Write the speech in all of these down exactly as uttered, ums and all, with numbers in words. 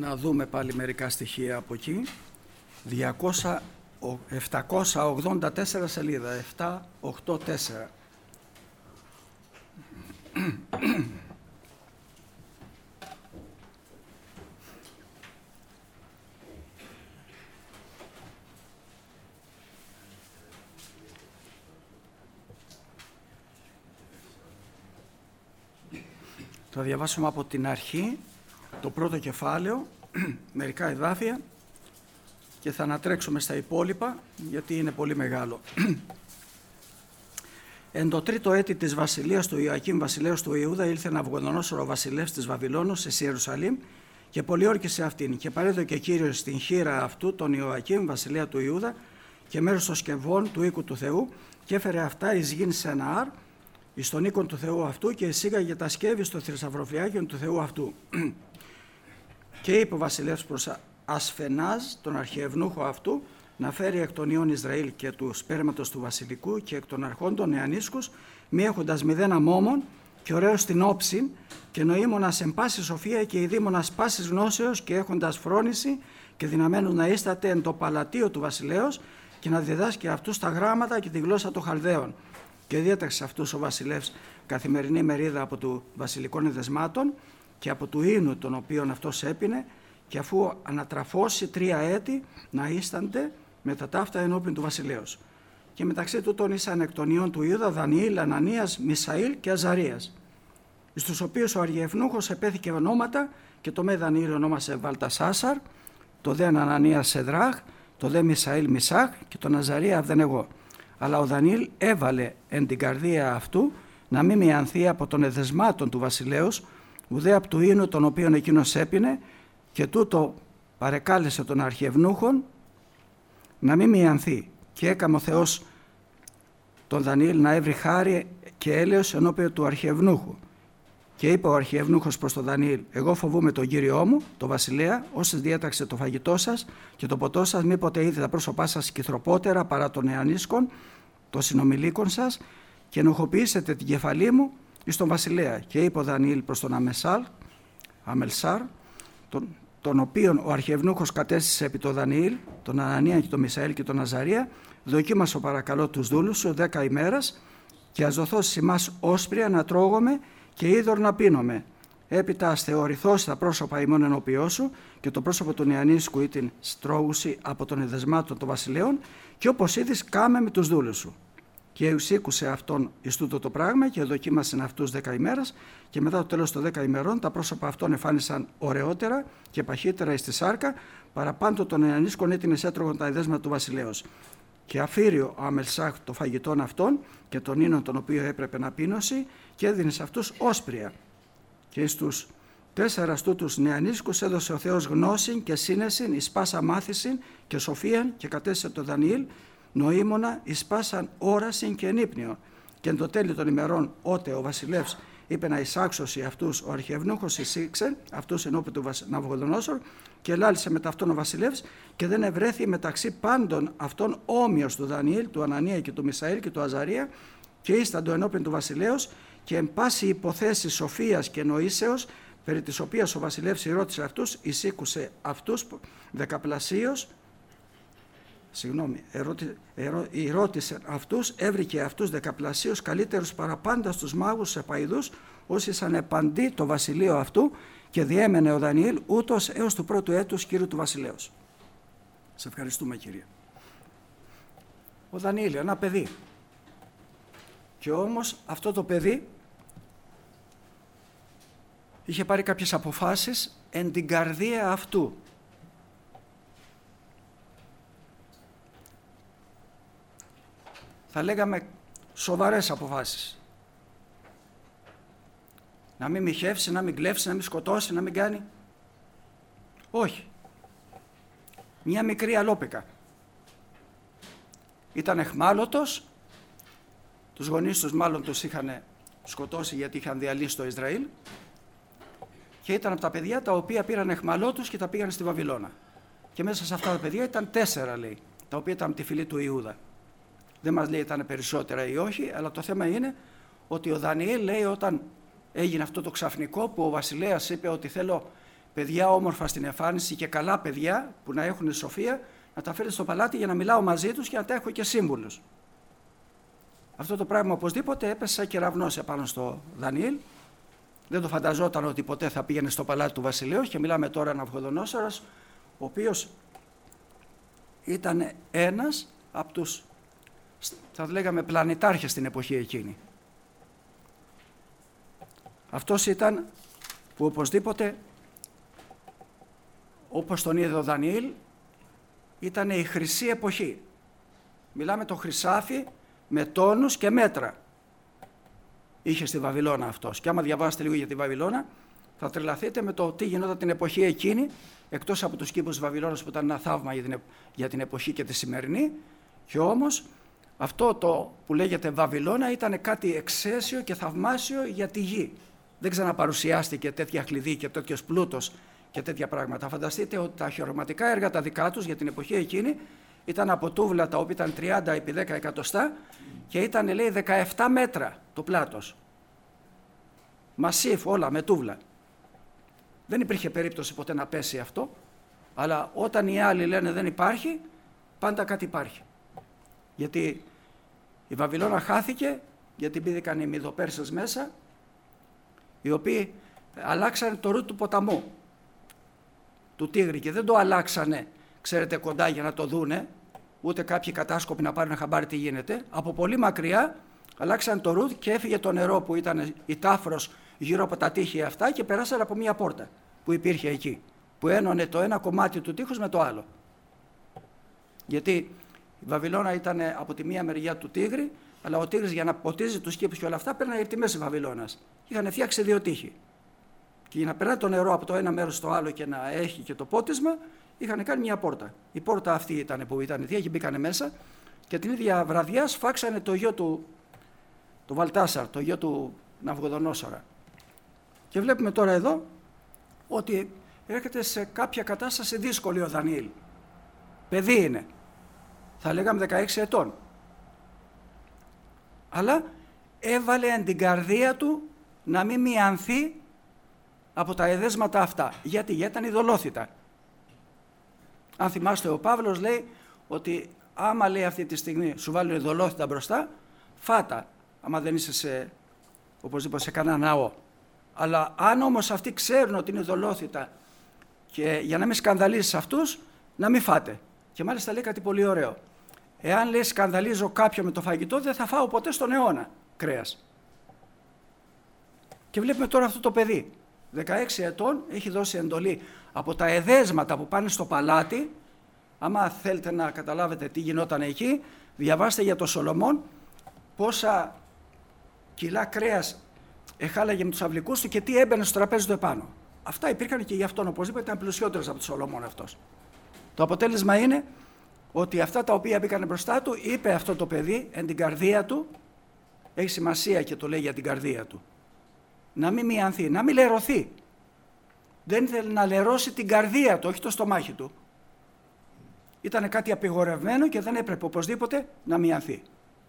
να δούμε πάλι μερικά στοιχεία από εκεί. επτακόσια ογδόντα τέσσερα σελίδα, επτακόσια ογδόντα τέσσερα. Θα διαβάσουμε από την αρχή το πρώτο κεφάλαιο, μερικά εδάφια, και θα ανατρέξουμε στα υπόλοιπα γιατί είναι πολύ μεγάλο. Εν το τρίτο έτη της βασιλείας του Ιωακήμ βασιλέως του Ιούδα ήλθε Ναβουχοδονόσορ ο βασιλεύς της Βαβυλώνου εις Ιερουσαλήμ και πολιόρκησε αυτήν και παρέδωκε Κύριος στην χείρα αυτού τον Ιωακήμ βασιλέα του Ιούδα και μέρος των σκευών του οίκου του Θεού και έφερε αυτά εις γην Σεναάρ εις τον οίκον του Θεού αυτού και εισήγαγε τα σκεύη στο θησαυροφυλάκιον του Θεού αυτού. Και είπε ο βασιλεύς προς Ασφενάζ, τον αρχιευνούχο αυτού, να φέρει εκ των ιών Ισραήλ και του σπέρματος του βασιλικού και εκ των αρχόντων νεανίσκους, μη έχοντας μηδέν αμόμων και ωραίος στην όψη και νοήμονας εν πάση σοφία και ειδήμονας πάσης γνώσεως και έχοντας φρόνηση και δυναμένους να ίσταται εν το παλατίο του βασιλέως και να διδάσκει αυτούς τα γράμματα και τη γλώσσα των Χαλδαίων. Και διέταξε αυτούς ο βασιλεύς καθημερινή μερίδα από του βασιλικών εδεσμάτων και από του ίνου τον οποίον αυτός έπινε, και αφού ανατραφώσει τρία έτη να ίστανται με τα ταύτα ενώπιν του βασιλέως. Και μεταξύ τούτων ήσαν εκ των ιών του Ιούδα Δανιήλ, Ανανίας, Μισαήλ και Αζαρίας, εις τους οποίους ο αργιευνούχος επέθηκε ονόματα, και το με Δανιήλ ονόμασε Βαλτασάσαρ, το δε Ανανίας Σεδράχ, το δε Μισαήλ Μισάχ και τον Αζαρία Αυδενεγώ. Αλλά ο Δανιήλ έβαλε εν την καρδία αυτού να μην μιανθεί από των εδεσμάτων του βασιλέως, ουδέ από του ίνου τον οποίον εκείνος έπινε, και τούτο παρεκάλεσε τον αρχιευνούχον να μην μιανθεί. Και έκαμε ο Θεός τον Δανιήλ να έβρει χάρη και έλεος ενώπιον του αρχιευνούχου. Και είπε ο αρχιευνούχος προς τον Δανιήλ: εγώ φοβούμαι τον Κύριό μου, τον βασιλέα, όσες διέταξε το φαγητό σας και το ποτό σας, μήποτε είδε τα πρόσωπά σας κυθροπότερα παρά των νεανίσκων, των συνομιλίκων σας, και ενοχοποιήσετε την κεφαλή μου εις τον βασιλέα. Και είπε ο Δανιήλ προς τον Αμεσάλ, Αμελσάρ, τον, τον οποίον ο αρχιευνούχος κατέστησε επί τον Δανιήλ, τον Ανανία και τον Μισαήλ και τον Αζαρία: δοκίμασο παρακαλώ τους δούλους σου δέκα ημέρας και ας δοθώσεις ημάς όσπρια να τρώγομαι και είδωρ να πίνομαι. Έπειτα ας θεωρηθώς τα πρόσωπα ημών ενώπιό σου και το πρόσωπο του νεανίσκου ή την στρώγουση από των εδεσμάτων των βασιλέων, και όπως είδεις κάμε με τους δούλους σου. Και ευσήκουσε αυτόν εις τούτο το πράγμα και δοκίμασαν αυτούς δέκα ημέρας, και μετά το τέλος των δέκα ημερών τα πρόσωπα αυτών εφάνησαν ωραιότερα και παχύτερα εις τη σάρκα, παραπάντω των νεανίσκων έτεινες έτρωγαν τα εδέσματα του βασιλέως. Και αφήρει ο Αμελσάχ το φαγητόν αυτών και τον ίνον τον οποίο έπρεπε να πίνωσει, και έδινε σε αυτούς όσπρια. Και στους τέσσερα τούτους νεανίσκους έδωσε ο Θεός γνώσιν και σύνεσιν, εις πάσα μάθησιν και σοφίαν, και κατέστησε το Δανιήλ νοήμονα εις πάσαν όρασιν και ενύπνιο. Και εν το τέλει των ημερών, ότε ο βασιλεύς είπε να εισάξωσει αυτούς, ο αρχιευνούχος εισήξε αυτούς ενώπιον του Ναβουχοδονόσορ, και ελάλησε μετά αυτόν ο βασιλεύς, και δεν ευρέθη μεταξύ πάντων αυτών όμοιος του Δανιήλ, του Ανανία και του Μισαήλ και του Αζαρία, και ίσταντο ενώπιον του βασιλέως, και εν πάση υποθέση σοφίας και νοήσεως, περί της οποίας ο βασιλεύς ρώτησε αυτούς, εισήκουσε αυτούς δεκαπλασίως, συγγνώμη, ερώτη, ερώ, ρώτησε αυτούς, έβρικε αυτούς δεκαπλασίως καλύτερους παραπάντα στους μάγους επαϊδούς, όσοι ήσαν επαντή το βασιλείο αυτού, και διέμενε ο Δανιήλ ούτως έως του πρώτου έτους Κύριου του βασιλέως. Σε ευχαριστούμε, Κύριε. Ο Δανιήλ, ένα παιδί. Και όμως αυτό το παιδί είχε πάρει κάποιες αποφάσεις εν την καρδία αυτού. Θα λέγαμε σοβαρές αποφάσεις. Να μην μοιχεύσει, να μην κλέψει, να μην σκοτώσει, να μην κάνει. Όχι. Μια μικρή αλόπικα. Ήταν εχμάλωτος. Τους γονείς τους μάλλον τους είχαν σκοτώσει γιατί είχαν διαλύσει το Ισραήλ. Και ήταν από τα παιδιά τα οποία πήραν εχμαλώτους και τα πήγαν στη Βαβυλώνα. Και μέσα σε αυτά τα παιδιά ήταν τέσσερα, λέει, τα οποία ήταν από τη φυλή του Ιούδα. Δεν μας λέει ήταν περισσότερα ή όχι, αλλά το θέμα είναι ότι ο Δανιήλ, λέει, όταν έγινε αυτό το ξαφνικό που ο βασιλέας είπε ότι θέλω παιδιά όμορφα στην εμφάνιση και καλά παιδιά που να έχουν σοφία, να τα φέρει στο παλάτι για να μιλάω μαζί τους και να τα έχω και σύμβουλους. Αυτό το πράγμα οπωσδήποτε έπεσε σαν κεραυνός επάνω στο Δανιήλ. Δεν το φανταζόταν ότι ποτέ θα πήγαινε στο παλάτι του βασιλέως, και μιλάμε τώρα Ναβουχοδονόσορας, ο οποίος ήταν ένας από τους, θα λέγαμε, πλανητάρχες στην εποχή εκείνη. Αυτός ήταν που οπωσδήποτε, όπως τον είδε ο Δανιήλ, ήταν η χρυσή εποχή. Μιλάμε το χρυσάφι με τόνους και μέτρα. Είχε στη Βαβυλώνα αυτός. Και άμα διαβάσετε λίγο για τη Βαβυλώνα, θα τρελαθείτε με το τι γινόταν την εποχή εκείνη, εκτός από τους κήπους της Βαβυλώνας που ήταν ένα θαύμα για την, για την εποχή και τη σημερινή. Και όμως αυτό το που λέγεται Βαβυλώνα ήταν κάτι εξαίσιο και θαυμάσιο για τη γη. Δεν ξαναπαρουσιάστηκε τέτοια κλειδί και τέτοιος πλούτος και τέτοια πράγματα. Φανταστείτε ότι τα χειρουργηματικά έργα τα δικά τους για την εποχή εκείνη ήταν από τούβλα τα οποία ήταν τριάντα επί δέκα εκατοστά και ήταν, λέει, δεκαεπτά μέτρα το πλάτος. Μασίφ όλα με τούβλα. Δεν υπήρχε περίπτωση ποτέ να πέσει αυτό, αλλά όταν οι άλλοι λένε δεν υπάρχει, πάντα κάτι υπάρχει. Γιατί η Βαβυλώνα χάθηκε, γιατί μπήκαν οι Μηδοπέρσες μέσα, οι οποίοι αλλάξανε το ρούτ του ποταμού, του Τίγρη, και δεν το αλλάξανε, ξέρετε, κοντά για να το δούνε, ούτε κάποιοι κατάσκοποι να πάρουν χαμπάρι τι γίνεται. Από πολύ μακριά αλλάξαν το ρούτ και έφυγε το νερό που ήταν η τάφρος γύρω από τα τείχη αυτά και περάσανε από μία πόρτα που υπήρχε εκεί, που ένωνε το ένα κομμάτι του τείχους με το άλλο. Γιατί η Βαβυλώνα ήταν από τη μία μεριά του Τίγρη, αλλά ο Τίγρης για να ποτίζει τους κήπους και όλα αυτά παίρνανε από τη μέση Βαβυλώνας. Είχαν φτιάξει δύο τείχη. Και για να περνάει το νερό από το ένα μέρος στο άλλο και να έχει και το πότισμα, είχαν κάνει μια πόρτα. Η πόρτα αυτή ήταν που ήταν δύο και μπήκανε μέσα, και την ίδια βραδιά σφάξανε το γιο του, το Βαλτάσαρ, το γιο του Ναβουχοδονόσορα. Και βλέπουμε τώρα εδώ ότι έρχεται σε κάποια κατάσταση δύσκολη ο Δανιήλ. Παιδί είναι, θα λέγαμε δεκαέξι ετών. Αλλά έβαλε εν την καρδία του να μην μιανθεί από τα εδέσματα αυτά. Γιατί, γιατί ήταν ειδωλόθητα. Αν θυμάστε, ο Παύλος λέει ότι άμα, λέει, αυτή τη στιγμή σου βάλουν ειδωλόθητα μπροστά, φάτα, άμα δεν είσαι σε, οπωσδήποτε, σε κανένα ναό. Αλλά αν όμως αυτοί ξέρουν ότι είναι ειδωλόθητα, και για να μην σκανδαλίσεις αυτούς, να μην φάτε. Και μάλιστα λέει κάτι πολύ ωραίο. Εάν, λέει, σκανδαλίζω κάποιον με το φαγητό, δεν θα φάω ποτέ στον αιώνα κρέας. Και βλέπουμε τώρα αυτό το παιδί. δεκαέξι ετών, έχει δώσει εντολή από τα εδέσματα που πάνε στο παλάτι. Άμα θέλετε να καταλάβετε τι γινόταν εκεί, διαβάστε για τον Σολομών πόσα κιλά κρέας εχάλαγε με τους αυλικούς του και τι έμπαινε στο τραπέζι του επάνω. Αυτά υπήρχαν και γι' αυτόν, οπωσδήποτε ήταν πλουσιότερος από τον Σολομών αυτός. Το αποτέλεσμα είναι ότι αυτά τα οποία μπήκαν μπροστά του, είπε αυτό το παιδί εν την καρδία του, έχει σημασία και το λέει για την καρδία του, να μην μιανθεί, να μην λερωθεί. Δεν ήθελε να λερώσει την καρδία του, όχι το στομάχι του. Ήταν κάτι απειγορευμένο και δεν έπρεπε οπωσδήποτε να μιανθεί.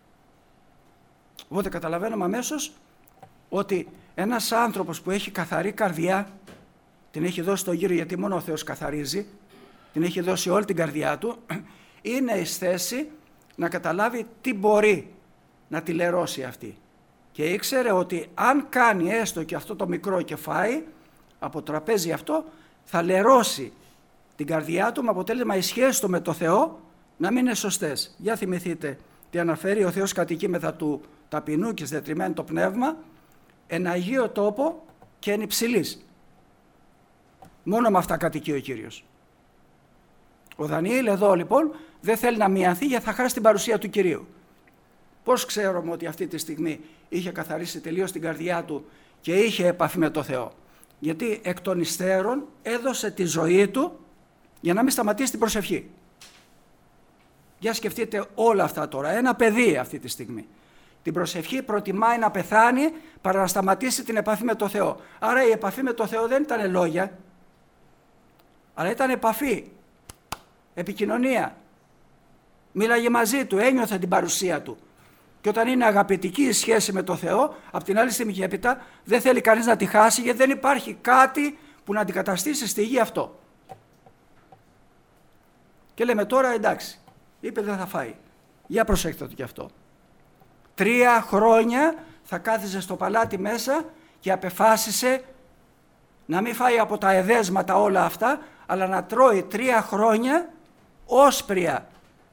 Οπότε καταλαβαίνουμε αμέσως ότι ένας άνθρωπος που έχει καθαρή καρδιά, την έχει δώσει το γύρο, γιατί μόνο ο Θεός καθαρίζει, την έχει δώσει όλη την καρδιά του, είναι εις θέση να καταλάβει τι μπορεί να τη λερώσει αυτή. Και ήξερε ότι αν κάνει έστω και αυτό το μικρό και φάει από το τραπέζι αυτό, θα λερώσει την καρδιά του, με αποτέλεσμα οι σχέσεις του με το Θεό να μην είναι σωστές. Για θυμηθείτε τι αναφέρει: ο Θεός κατοικεί μετά του ταπεινού και συντετριμμένου το πνεύμα, εν αγίο τόπο και εν υψηλής. Μόνο με αυτά κατοικεί ο Κύριος. Ο Δανιήλ εδώ λοιπόν δεν θέλει να μιανθεί, γιατί θα χάσει την παρουσία του Κυρίου. Πώς ξέρουμε ότι αυτή τη στιγμή είχε καθαρίσει τελείως την καρδιά του και είχε επαφή με το Θεό? Γιατί εκ των υστέρων έδωσε τη ζωή του για να μην σταματήσει την προσευχή. Για σκεφτείτε όλα αυτά τώρα. Ένα παιδί αυτή τη στιγμή την προσευχή προτιμάει να πεθάνει παρά να σταματήσει την επαφή με το Θεό. Άρα η επαφή με το Θεό δεν ήταν λόγια, αλλά ήταν επαφή, επικοινωνία. Μίλαγε μαζί του, ένιωθε την παρουσία του. Και όταν είναι αγαπητική η σχέση με το Θεό, από την άλλη στιγμή και έπειτα δεν θέλει κανείς να τη χάσει, γιατί δεν υπάρχει κάτι που να αντικαταστήσει στη γη αυτό. Και λέμε τώρα εντάξει, είπε δεν θα φάει. Για προσέξτε το κι αυτό. Τρία χρόνια θα κάθιζε στο παλάτι μέσα και απεφάσισε να μην φάει από τα εδέσματα όλα αυτά, αλλά να τρώει τρία χρόνια όσπρια.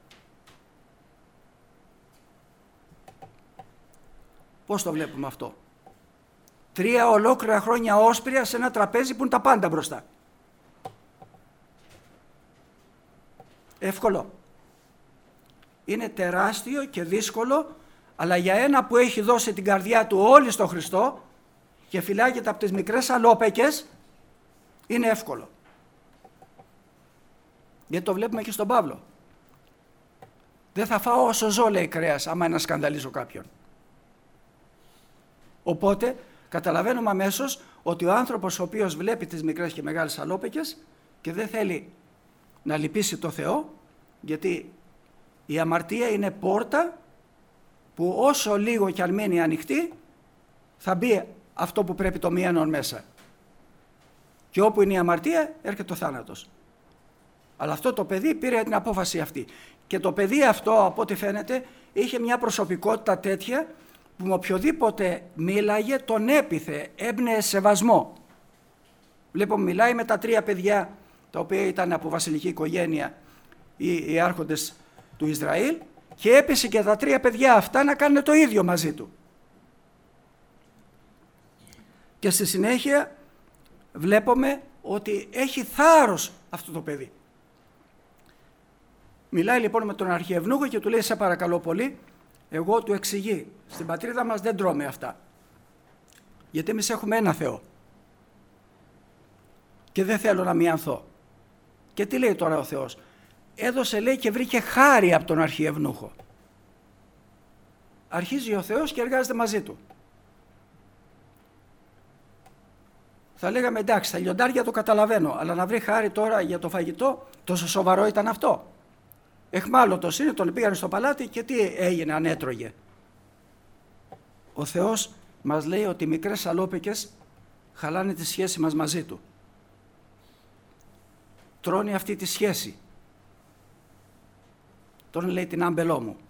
Πώς το βλέπουμε αυτό? Τρία ολόκληρα χρόνια όσπρια σε ένα τραπέζι που είναι τα πάντα μπροστά. Εύκολο? Είναι τεράστιο και δύσκολο, αλλά για ένα που έχει δώσει την καρδιά του όλη στο Χριστό και φυλάγεται από τις μικρές αλόπεκες, είναι εύκολο. Γιατί το βλέπουμε και στον Παύλο. Δεν θα φάω όσο ζω, λέει, κρέας, άμα να σκανδαλίζω κάποιον. Οπότε καταλαβαίνουμε αμέσως ότι ο άνθρωπος ο οποίος βλέπει τις μικρές και μεγάλες αλόπεκες και δεν θέλει να λυπήσει το Θεό, γιατί η αμαρτία είναι πόρτα που όσο λίγο κι αν μείνει ανοιχτή θα μπει αυτό που πρέπει το μίανον μέσα. Και όπου είναι η αμαρτία έρχεται ο θάνατος. Αλλά αυτό το παιδί πήρε την απόφαση αυτή. Και το παιδί αυτό, από ό,τι φαίνεται, είχε μια προσωπικότητα τέτοια που με οποιοδήποτε μίλαγε τον έπιθε, έμπνεε σεβασμό. Βλέπουμε μιλάει με τα τρία παιδιά τα οποία ήταν από βασιλική οικογένεια οι, οι άρχοντες του Ισραήλ και έπεισε και τα τρία παιδιά αυτά να κάνουν το ίδιο μαζί του. Και στη συνέχεια βλέπουμε ότι έχει θάρρος αυτό το παιδί. Μιλάει λοιπόν με τον αρχιευνούχο και του λέει σε παρακαλώ πολύ, εγώ του εξηγεί, στην πατρίδα μας δεν τρώμε αυτά. Γιατί εμείς έχουμε ένα Θεό. Και δεν θέλω να μιανθώ. Και τι λέει τώρα ο Θεός? Έδωσε, λέει, και βρήκε χάρη από τον αρχιευνούχο. Αρχίζει ο Θεός και εργάζεται μαζί του. Θα λέγαμε εντάξει, τα λιοντάρια το καταλαβαίνω, αλλά να βρει χάρη τώρα για το φαγητό, τόσο σοβαρό ήταν αυτό? Εχμάλωτος είναι, τον πήγανε στο παλάτι και τι έγινε αν έτρωγε? Ο Θεός μας λέει ότι οι μικρές αλόπεκες χαλάνε τη σχέση μας μαζί του. Τρώνε αυτή τη σχέση. Τον λέει την άμπελό μου.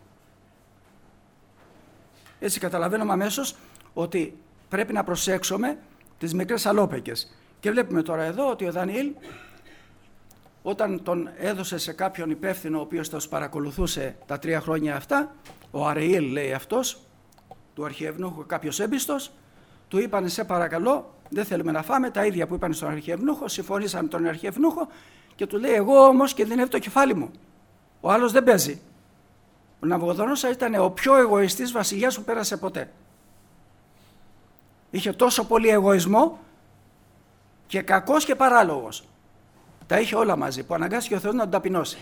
Έτσι καταλαβαίνουμε αμέσως ότι πρέπει να προσέξουμε τις μικρές αλόπεκες. Και βλέπουμε τώρα εδώ ότι ο Δανιήλ, όταν τον έδωσε σε κάποιον υπεύθυνο ο οποίος τους παρακολουθούσε τα τρία χρόνια αυτά, ο Αρεήλ λέει αυτός, του αρχιευνούχου κάποιος έμπιστος, του είπανε σε παρακαλώ, δεν θέλουμε να φάμε, τα ίδια που είπαν στον αρχιευνούχο, συμφωνήσαμε με τον αρχιευνούχο και του λέει εγώ όμως κινδυνεύει το κεφάλι μου. Ο άλλος δεν παίζει. Ο Ναβουχοδονόσορ ήταν ο πιο εγωιστής βασιλιάς που πέρασε ποτέ. Είχε τόσο πολύ εγωισμό και κακός και παράλογος. Τα είχε όλα μαζί που αναγκάστηκε ο Θεός να τον ταπεινώσει.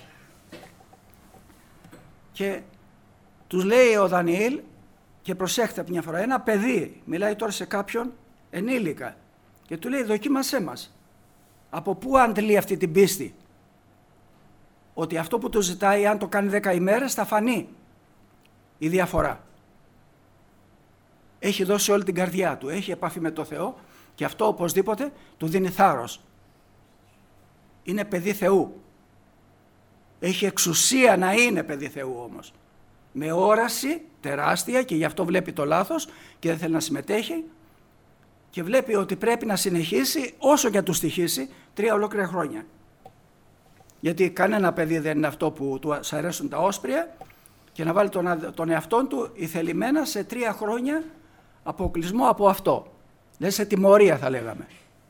Και τους λέει ο Δανιήλ, και προσέχτε μια φορά, ένα παιδί μιλάει τώρα σε κάποιον ενήλικα και του λέει δοκίμασέ μας. Από πού αντλεί αυτή την πίστη? Ότι αυτό που του ζητάει, αν το κάνει δέκα ημέρες, θα φανεί η διαφορά. Έχει δώσει όλη την καρδιά του, έχει επαφή με το Θεό και αυτό οπωσδήποτε του δίνει θάρρος. Είναι παιδί Θεού. Έχει εξουσία να είναι παιδί Θεού όμως. Με όραση τεράστια και γι' αυτό βλέπει το λάθος και δεν θέλει να συμμετέχει και βλέπει ότι πρέπει να συνεχίσει όσο και του στοιχήσει τρία ολόκληρα χρόνια. Γιατί κανένα παιδί δεν είναι αυτό που του αρέσουν τα όσπρια και να βάλει τον, τον εαυτό του ηθελημένα σε τρία χρόνια αποκλεισμό από αυτό. Δεν σε τιμωρία θα λέγαμε.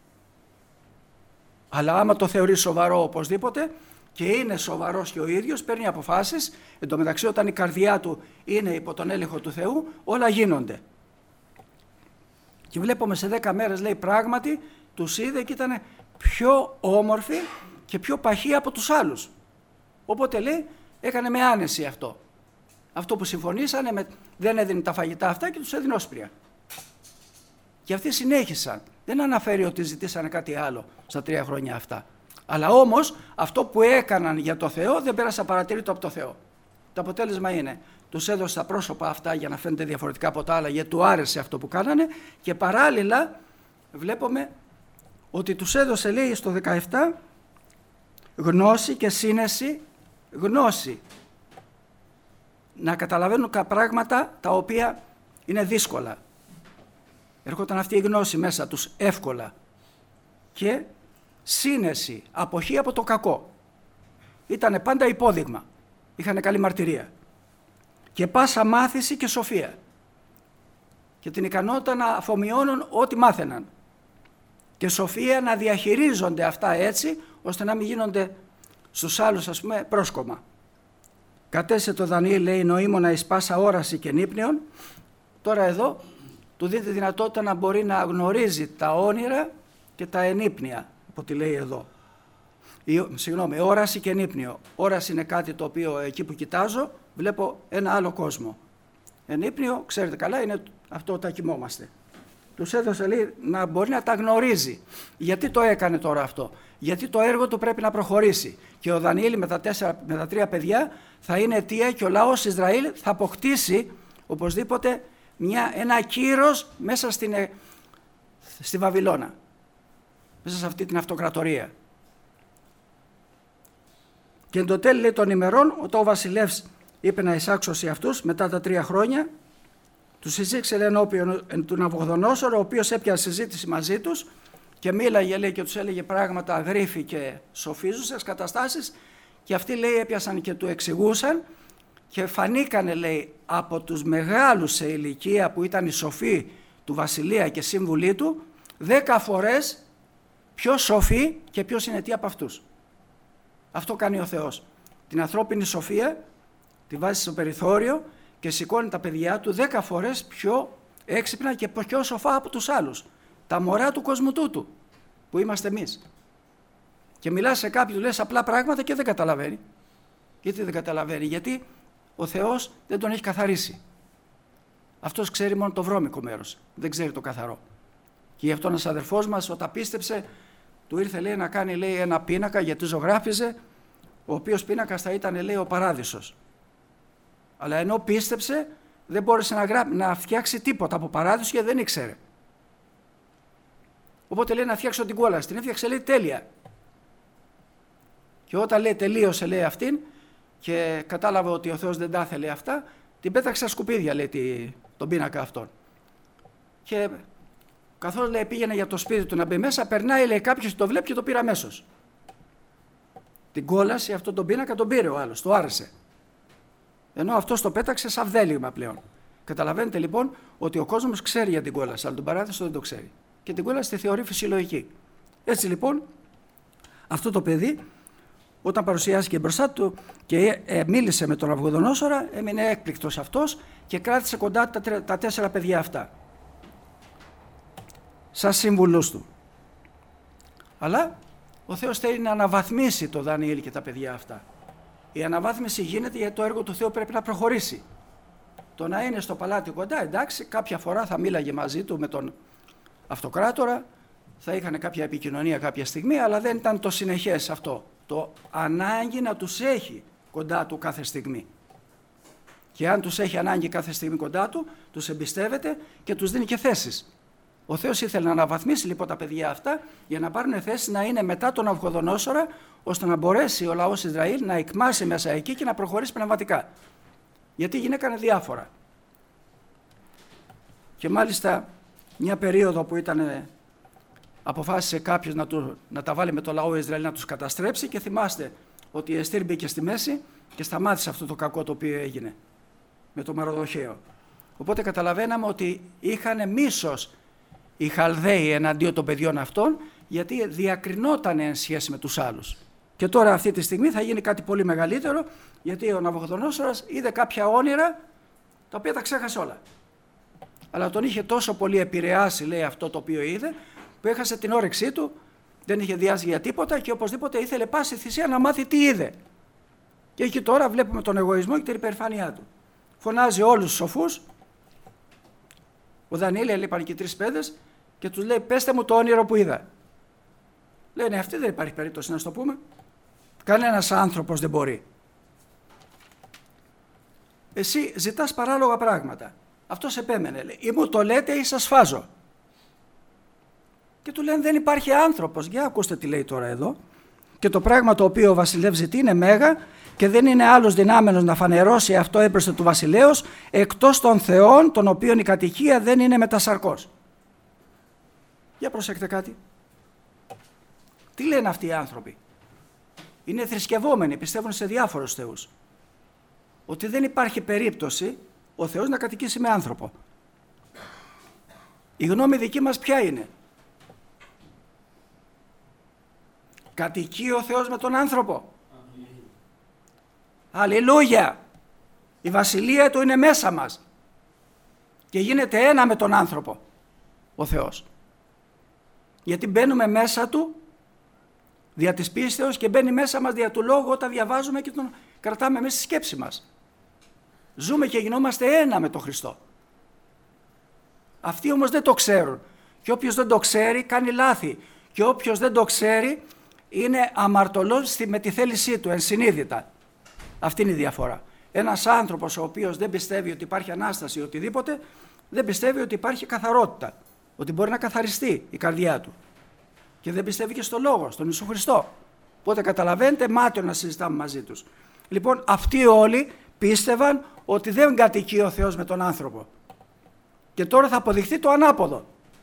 Αλλά άμα το θεωρεί σοβαρό οπωσδήποτε και είναι σοβαρός και ο ίδιος, παίρνει αποφάσεις, εν τω μεταξύ όταν η καρδιά του είναι υπό τον έλεγχο του Θεού, όλα γίνονται. Και βλέπουμε σε δέκα μέρες, λέει, πράγματι τους είδε και ήταν πιο όμορφοι και πιο παχύ από τους άλλους. Οπότε λέει έκανε με άνεση αυτό. Αυτό που συμφωνήσανε με, δεν έδινε τα φαγητά αυτά και τους έδινε όσπρια. Και αυτοί συνέχισαν. Δεν αναφέρει ότι ζητήσανε κάτι άλλο στα τρία χρόνια αυτά. Αλλά όμως αυτό που έκαναν για το Θεό δεν πέρασε απαρατήρητο από το Θεό. Το αποτέλεσμα είναι τους έδωσε τα πρόσωπα αυτά για να φαίνεται διαφορετικά από τα άλλα γιατί του άρεσε αυτό που κάνανε και παράλληλα βλέπουμε ότι τους έδωσε, λέει στο δεκαεπτά, γνώση και σύνεση, γνώση. Να καταλαβαίνουν πράγματα τα οποία είναι δύσκολα. Έρχονταν αυτή η γνώση μέσα τους εύκολα. Και σύνεση, αποχή από το κακό. Ήτανε πάντα υπόδειγμα. Είχανε καλή μαρτυρία. Και πάσα μάθηση και σοφία. Και την ικανότητα να αφομοιώνουν ό,τι μάθαιναν. Και σοφία να διαχειρίζονται αυτά έτσι, ώστε να μην γίνονται στους άλλους, ας πούμε, πρόσκομα. Κατέσε το Δανιήλ, λέει, νοήμονα εις πάσα όραση και νύπνιον. Τώρα εδώ του δίνει τη δυνατότητα να μπορεί να γνωρίζει τα όνειρα και τα ενύπνια, από ό,τι λέει εδώ. Η, συγγνώμη, όραση και νύπνιο. Όραση είναι κάτι το οποίο εκεί που κοιτάζω βλέπω ένα άλλο κόσμο. Ενύπνιο, ξέρετε καλά, είναι αυτό όταν κοιμόμαστε. Τους έδωσε, λέει, να μπορεί να τα γνωρίζει. Γιατί το έκανε τώρα αυτό? Γιατί το έργο του πρέπει να προχωρήσει. Και ο Δανιήλ με τα, τέσσερα, με τα τρία παιδιά θα είναι αιτία και ο λαός Ισραήλ θα αποκτήσει οπωσδήποτε μια, ένα κύρος μέσα στην, στη Βαβυλώνα. Μέσα σε αυτή την αυτοκρατορία. Και εν το τέλει, λέει, των ημερών, όταν ο βασιλεύς είπε να εισάξωσει αυτούς μετά τα τρία χρόνια, τους εισήξε ενώπιον του Ναβουχοδονόσορο, ο οποίος έπιασε συζήτηση μαζί τους και μίλαγε, λέει, και τους έλεγε πράγματα αγρίφη και σοφίζουσες καταστάσεις, και αυτοί, λέει, έπιασαν και του εξηγούσαν και φανήκανε, λέει, από τους μεγάλους σε ηλικία που ήταν οι σοφοί του βασιλεία και σύμβουλοι του, δέκα φορές πιο σοφοί και πιο συνετοί από αυτούς. Αυτό κάνει ο Θεός. Την ανθρώπινη σοφία τη βάζει στο περιθώριο και σηκώνει τα παιδιά του δέκα φορές πιο έξυπνα και πιο σοφά από τους άλλους. Τα μωρά του κόσμου τούτου, που είμαστε εμείς. Και μιλάς σε κάποιον, λες απλά πράγματα και δεν καταλαβαίνει. Γιατί δεν καταλαβαίνει? Γιατί ο Θεός δεν τον έχει καθαρίσει. Αυτός ξέρει μόνο το βρώμικο μέρος, δεν ξέρει το καθαρό. Και γι' αυτό ένας αδερφός μας, όταν πίστεψε, του ήρθε, λέει, να κάνει, λέει, ένα πίνακα, γιατί ζωγράφιζε, ο οποίος πίνακας θα ήταν, λέει, ο παράδεισος. Αλλά ενώ πίστεψε, δεν μπόρεσε να, γρά... να φτιάξει τίποτα από παράδεισο γιατί δεν ήξερε. Οπότε, λέει, να φτιάξω την κόλαση. Την έφτιαξε, λέει, τέλεια. Και όταν, λέει, τελείωσε, λέει, αυτήν και κατάλαβε ότι ο Θεός δεν τα ήθελε αυτά, την πέταξε στα σκουπίδια, λέει, τη... τον πίνακα αυτόν. Και καθώς, λέει, πήγαινε για το σπίτι του να μπει μέσα, περνάει, λέει, κάποιος το βλέπει και το πήρε αμέσως. Την κόλαση, αυτόν τον πίνακα τον πήρε ο άλλος, το άρεσε. Ενώ αυτός το πέταξε σαν βδέλιγμα πλέον. Καταλαβαίνετε λοιπόν ότι ο κόσμος ξέρει για την κόλαση, αλλά τον παράδεισο δεν το ξέρει. Και την κόλαση τη θεωρεί φυσιολογική. Έτσι λοιπόν, αυτό το παιδί, όταν παρουσιάστηκε μπροστά του και ε, μίλησε με τον Ναβουχοδονόσορα, έμεινε έκπληκτος αυτός και κράτησε κοντά τα, τα τέσσερα παιδιά αυτά. Σαν σύμβουλους του. Αλλά ο Θεός θέλει να αναβαθμίσει το Δανιήλ και τα παιδιά αυτά. Η αναβάθμιση γίνεται γιατί το έργο του Θεού πρέπει να προχωρήσει. Το να είναι στο παλάτι κοντά, εντάξει, κάποια φορά θα μίλαγε μαζί του με τον αυτοκράτορα, θα είχαν κάποια επικοινωνία κάποια στιγμή, αλλά δεν ήταν το συνεχές αυτό. Το ανάγκη να τους έχει κοντά του κάθε στιγμή. Και αν τους έχει ανάγκη κάθε στιγμή κοντά του, τους εμπιστεύεται και τους δίνει και θέσεις. Ο Θεός ήθελε να αναβαθμίσει λοιπόν τα παιδιά αυτά για να πάρουν θέση να είναι μετά τον Ναβουχοδονόσορα, ώστε να μπορέσει ο λαός Ισραήλ να εκμάσει μέσα εκεί και να προχωρήσει πνευματικά. Γιατί γινέκανε διάφορα. Και μάλιστα μια περίοδο που ήταν, αποφάσισε κάποιος να, του, να τα βάλει με το λαό Ισραήλ να τους καταστρέψει, και θυμάστε ότι η Εστήρ μπήκε στη μέση και σταμάτησε αυτό το κακό το οποίο έγινε με το Μαροδοχαίο. Οπότε καταλαβαίναμε ότι είχαν μίσος οι Χαλδαίοι εναντίον των παιδιών αυτών, γιατί διακρινόταν εν σχέση με τους άλλους. Και τώρα αυτή τη στιγμή θα γίνει κάτι πολύ μεγαλύτερο, γιατί ο Ναβουχοδονόσορας είδε κάποια όνειρα τα οποία τα ξέχασε όλα. Αλλά τον είχε τόσο πολύ επηρεάσει, λέει, αυτό το οποίο είδε, που έχασε την όρεξή του, δεν είχε διάσει για τίποτα και οπωσδήποτε ήθελε πάση θυσία να μάθει τι είδε. Και εκεί τώρα βλέπουμε τον εγωισμό και την υπερηφάνειά του. Φωνάζει όλους τους σοφούς. Ο Δανιήλ, έλειπαν και τρεις παιδες και τους λέει: πέστε μου το όνειρο που είδα. Λένε: αυτή δεν υπάρχει περίπτωση να στο πούμε. Κανένας άνθρωπος δεν μπορεί. Εσύ ζητάς παράλογα πράγματα. Αυτός επέμενε, λέει: ή μου το λέτε ή σας φάζω. Και του λένε δεν υπάρχει άνθρωπος. Για ακούστε τι λέει τώρα εδώ. Και το πράγμα το οποίο ο βασιλεύς ζητεί είναι μέγα και δεν είναι άλλος δυνάμενος να φανερώσει αυτό έμπροσθεν του βασιλέως εκτός των θεών των οποίων η κατοικία δεν είναι μετασαρκός. Για προσέξτε κάτι. Τι λένε αυτοί οι άνθρωποι? Είναι θρησκευόμενοι, πιστεύουν σε διάφορους θεούς. Ότι δεν υπάρχει περίπτωση ο Θεός να κατοικήσει με άνθρωπο. Η γνώμη δική μας ποια είναι? Κατοικεί ο Θεός με τον άνθρωπο. Αλληλούια! Η βασιλεία του είναι μέσα μας και γίνεται ένα με τον άνθρωπο ο Θεός. Γιατί μπαίνουμε μέσα του δια της πίστεως και μπαίνει μέσα μας δια του λόγου όταν διαβάζουμε και τον κρατάμε μέσα στη σκέψη μας. Ζούμε και γινόμαστε ένα με τον Χριστό. Αυτοί όμως δεν το ξέρουν και όποιος δεν το ξέρει κάνει λάθη και όποιος δεν το ξέρει είναι αμαρτωλός με τη θέλησή του, ενσυνείδητα. Αυτή είναι η διαφορά. Ένας άνθρωπος ο οποίος δεν πιστεύει ότι υπάρχει Ανάσταση ή οτιδήποτε, δεν πιστεύει ότι υπάρχει καθαρότητα, ότι μπορεί να καθαριστεί η καρδιά του. Και δεν πιστεύει και στο Λόγο, στον Ιησού Χριστό. Οπότε καταλαβαίνετε, μάτιο να συζητάμε μαζί τους. Λοιπόν, αυτοί όλοι πίστευαν ότι δεν κατοικεί ο Θεός με τον άνθρωπο. Και τώρα θα αποδειχθεί το ανάποδο.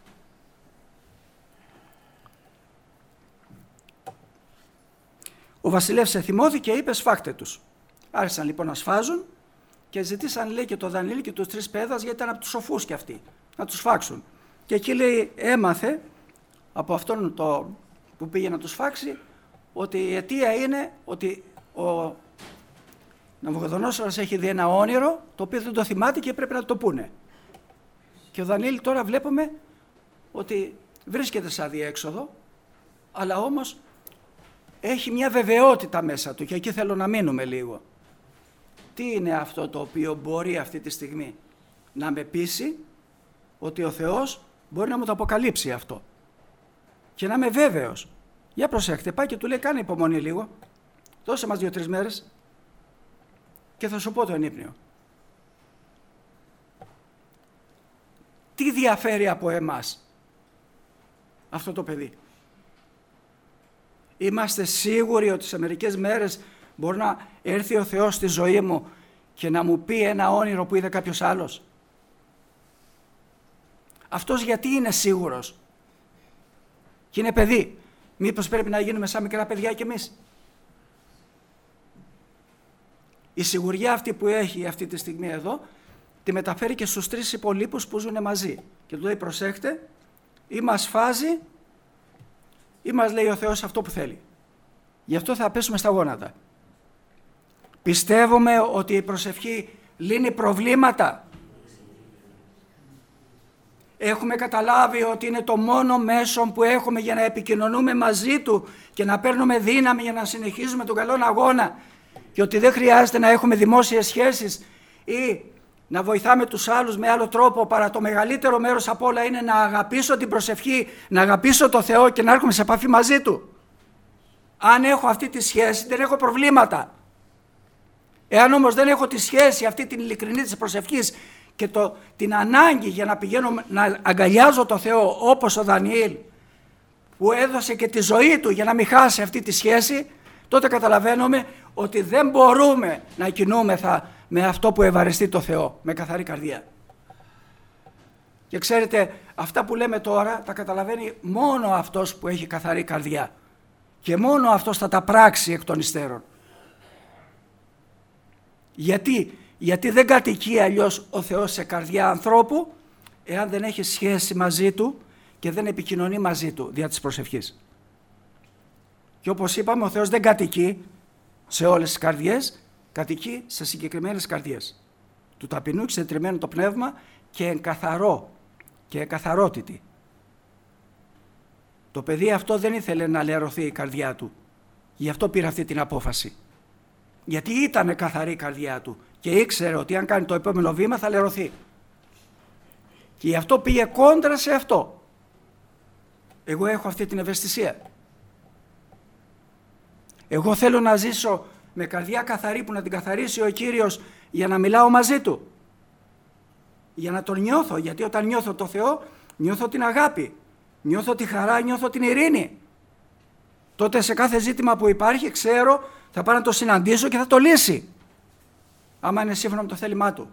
Ο βασιλεύς εθυμώθηκε και είπε σφάχτε τους. Άρχισαν λοιπόν να σφάζουν και ζητήσαν, λέει, και το Δανιήλ και τους τρεις παιδάς, γιατί ήταν από τους σοφούς κι αυτοί, να τους φάξουν. Και εκεί, λέει, έμαθε από αυτόν το, που πήγε να τους φάξει, ότι η αιτία είναι ότι ο Ναβουχοδονόσορας έχει δει ένα όνειρο το οποίο δεν το θυμάται και πρέπει να το πούνε. Και ο Δανιήλ τώρα βλέπουμε ότι βρίσκεται σαν διέξοδο, αλλά όμως έχει μια βεβαιότητα μέσα του και εκεί θέλω να μείνουμε λίγο. Τι είναι αυτό το οποίο μπορεί αυτή τη στιγμή να με πείσει ότι ο Θεός μπορεί να μου το αποκαλύψει αυτό και να είμαι βέβαιος? Για προσέχτε, πάει και του λέει κάνε υπομονή λίγο, δώσε μας δύο-τρεις μέρες και θα σου πω το ενύπνιο. Τι διαφέρει από εμάς αυτό το παιδί? Είμαστε σίγουροι ότι σε μερικές μέρες μπορεί να έρθει ο Θεός στη ζωή μου και να μου πει ένα όνειρο που είδε κάποιος άλλος? Αυτός γιατί είναι σίγουρος και είναι παιδί? Μήπως πρέπει να γίνουμε σαν μικρά παιδιά κι εμείς? Η σιγουριά αυτή που έχει αυτή τη στιγμή εδώ τη μεταφέρει και στους τρεις υπολείπους που ζουν μαζί και του λέει προσέχτε, ή μας φάζει ή μας λέει ο Θεός αυτό που θέλει. Γι' αυτό θα πέσουμε στα γόνατα. Πιστεύουμε ότι η προσευχή λύνει προβλήματα. Έχουμε καταλάβει ότι είναι το μόνο μέσο που έχουμε για να επικοινωνούμε μαζί Του και να παίρνουμε δύναμη για να συνεχίζουμε τον καλόν αγώνα και ότι δεν χρειάζεται να έχουμε δημόσιες σχέσεις ή να βοηθάμε τους άλλους με άλλο τρόπο, παρά το μεγαλύτερο μέρος απ' όλα είναι να αγαπήσω την προσευχή, να αγαπήσω το Θεό και να έρχομαι σε επαφή μαζί Του. Αν έχω αυτή τη σχέση δεν έχω προβλήματα. Εάν όμως δεν έχω τη σχέση αυτή την ειλικρινή της προσευχής και το, την ανάγκη για να πηγαίνω να αγκαλιάζω το Θεό όπως ο Δανιήλ που έδωσε και τη ζωή του για να μην χάσει αυτή τη σχέση, τότε καταλαβαίνουμε ότι δεν μπορούμε να κινούμεθα με αυτό που ευαρεστεί το Θεό, με καθαρή καρδιά. Και ξέρετε, αυτά που λέμε τώρα τα καταλαβαίνει μόνο αυτός που έχει καθαρή καρδιά και μόνο αυτός θα τα πράξει εκ των υστέρων. Γιατί, γιατί δεν κατοικεί αλλιώς ο Θεός σε καρδιά ανθρώπου εάν δεν έχει σχέση μαζί Του και δεν επικοινωνεί μαζί Του δια της προσευχής. Και όπως είπαμε, ο Θεός δεν κατοικεί σε όλες τις καρδιές, κατοικεί σε συγκεκριμένες καρδιές. Του ταπεινού και συντετριμμένου το πνεύμα και εγκαθαρό και εγκαθαρότητη. Το παιδί αυτό δεν ήθελε να λερωθεί η καρδιά του. Γι' αυτό πήρε αυτή την απόφαση. Γιατί ήταν καθαρή η καρδιά του και ήξερε ότι αν κάνει το επόμενο βήμα θα λερωθεί. Και γι' αυτό πήγε κόντρα σε αυτό. Εγώ έχω αυτή την ευαισθησία. Εγώ θέλω να ζήσω με καρδιά καθαρή που να την καθαρίσει ο Κύριος για να μιλάω μαζί Του. Για να Τον νιώθω, γιατί όταν νιώθω το Θεό, νιώθω την αγάπη. νιώθω τη χαρά, νιώθω την ειρήνη. Τότε σε κάθε ζήτημα που υπάρχει ξέρω θα πάω να το συναντήσω και θα το λύσει. Άμα είναι σύμφωνα με το θέλημά του.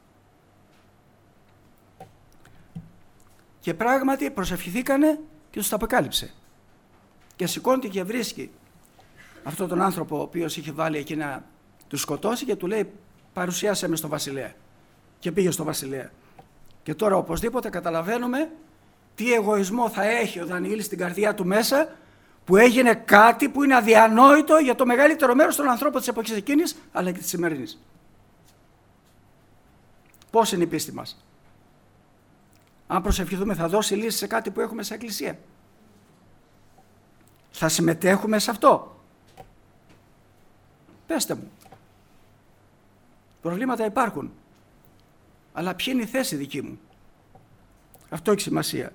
Και πράγματι προσευχηθήκανε και τους τα αποκάλυψε. Και σηκώνεται και βρίσκει αυτόν τον άνθρωπο ο οποίος είχε βάλει εκεί να του σκοτώσει και του λέει παρουσιάσε με στο βασιλέα. Και πήγε στο βασιλέα. Και τώρα οπωσδήποτε καταλαβαίνουμε τι εγωισμό θα έχει ο Δανιήλ στην καρδιά του μέσα, που έγινε κάτι που είναι αδιανόητο για το μεγαλύτερο μέρος των ανθρώπων της εποχής εκείνης αλλά και της σημερινής. Πώς είναι η πίστη μας? Αν προσευχηθούμε θα δώσει λύση σε κάτι που έχουμε σε εκκλησία? Θα συμμετέχουμε σε αυτό? Πέστε μου. Προβλήματα υπάρχουν. Αλλά ποια είναι η θέση δική μου? Αυτό έχει σημασία.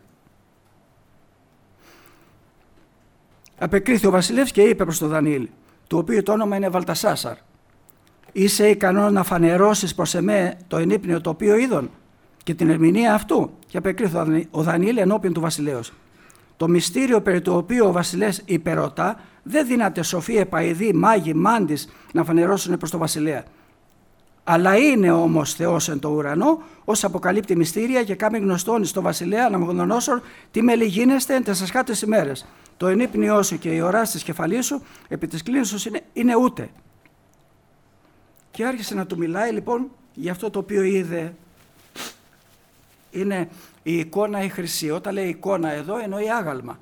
Απεκρίθη ο βασιλεύς και είπε προς τον Δανιήλ, του οποίου το όνομα είναι Βαλτασάσαρ, είσαι ικανός να φανερώσεις προς εμέ το ενύπνιο το οποίο είδον και την ερμηνεία αυτού? Και απεκρίθη ο Δανιήλ ενώπιον του βασιλέως. Το μυστήριο περί του οποίου ο βασιλέας υπερωτά δεν δύναται σοφοί, επαηδοί, μάγοι, μάντις να φανερώσουν προς τον βασιλέα. Αλλά είναι όμως Θεός εν το ουρανό, ως αποκαλύπτει μυστήρια και κάνει γνωστόν στο βασιλέα Ναβουχοδονόσορ τι μελιγίνεστε εν τεσσαρκάτες ημέρες. Το ενύπνιό σου και η οράς της κεφαλής σου επί της κλίνης σου είναι, είναι ούτε. Και άρχισε να του μιλάει λοιπόν για αυτό το οποίο είδε. Είναι η εικόνα η χρυσή. Όταν λέει εικόνα εδώ εννοεί άγαλμα.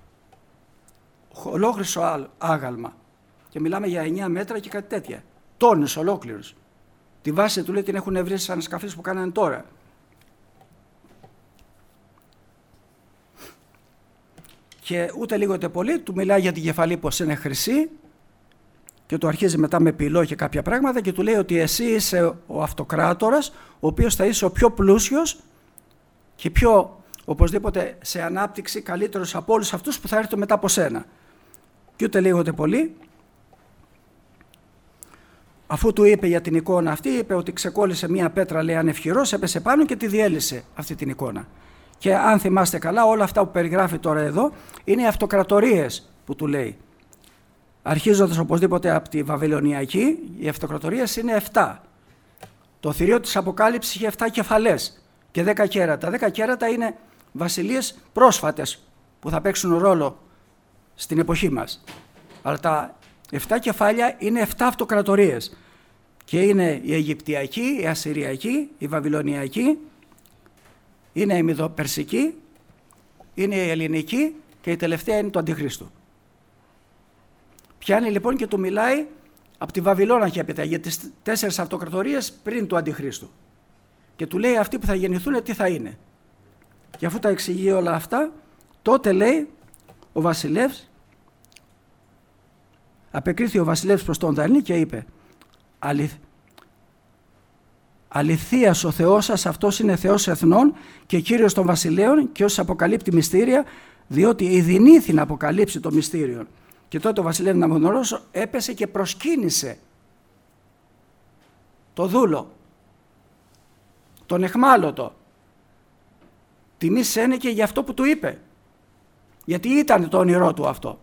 Ολόχρυσο άγαλμα. Και μιλάμε για εννιά μέτρα και κάτι τέτοια. Τόνους ολόκληρους. Τη βάση του λέει την έχουν βρει στις ανασκαφές που κάνανε τώρα. Και ούτε λίγο ούτε πολύ του μιλάει για την κεφαλή πως είναι χρυσή και του αρχίζει μετά με πυλό και κάποια πράγματα και του λέει ότι εσύ είσαι ο αυτοκράτορας ο οποίος θα είσαι ο πιο πλούσιος και πιο οπωσδήποτε σε ανάπτυξη καλύτερος από όλους αυτούς που θα έρθουν μετά από σένα. Και ούτε λίγο ούτε πολύ, αφού του είπε για την εικόνα αυτή, είπε ότι ξεκόλλησε μία πέτρα, λέει ανευχηρός, έπεσε πάνω και τη διέλυσε αυτή την εικόνα. Και αν θυμάστε καλά, όλα αυτά που περιγράφει τώρα εδώ είναι οι αυτοκρατορίες που του λέει. Αρχίζοντας οπωσδήποτε από τη Βαβυλωνιακή, οι αυτοκρατορίες είναι εφτά. Το θηρίο της Αποκάλυψης είχε εφτά κεφαλές και δέκα κέρατα. δέκα κέρατα είναι βασιλείες πρόσφατες που θα παίξουν ρόλο στην εποχή μας. Αλλά τα εφτά κεφάλια είναι εφτά αυτοκρατορίες. Και είναι η Αιγυπτιακή, η Ασσυριακή, η Βαβυλωνιακή, είναι η Μηδοπερσική, είναι η Ελληνική και η τελευταία είναι το Αντιχρίστου. Πιάνει λοιπόν και του μιλάει από τη Βαβυλώνα και έπειτα για τις τέσσερις αυτοκρατορίες πριν του Αντιχρίστου. Και του λέει αυτοί που θα γεννηθούν τι θα είναι. Και αφού τα εξηγεί όλα αυτά, τότε λέει ο βασιλεύς, απεκρίθη ο βασιλεύς προς τον Δανιήλ και είπε Αληθ... αληθείας ο Θεός σας, αυτός είναι Θεός εθνών και Κύριος των βασιλέων και όσοι αποκαλύπτει μυστήρια, διότι ειδηνήθη να αποκαλύψει το μυστήριο. Και τότε ο βασιλεύς Ναβουχοδονόσορ έπεσε και προσκύνησε το δούλο, τον εχμάλωτο. Τιμή σένεκε για αυτό που του είπε. Γιατί ήταν το όνειρό του αυτό.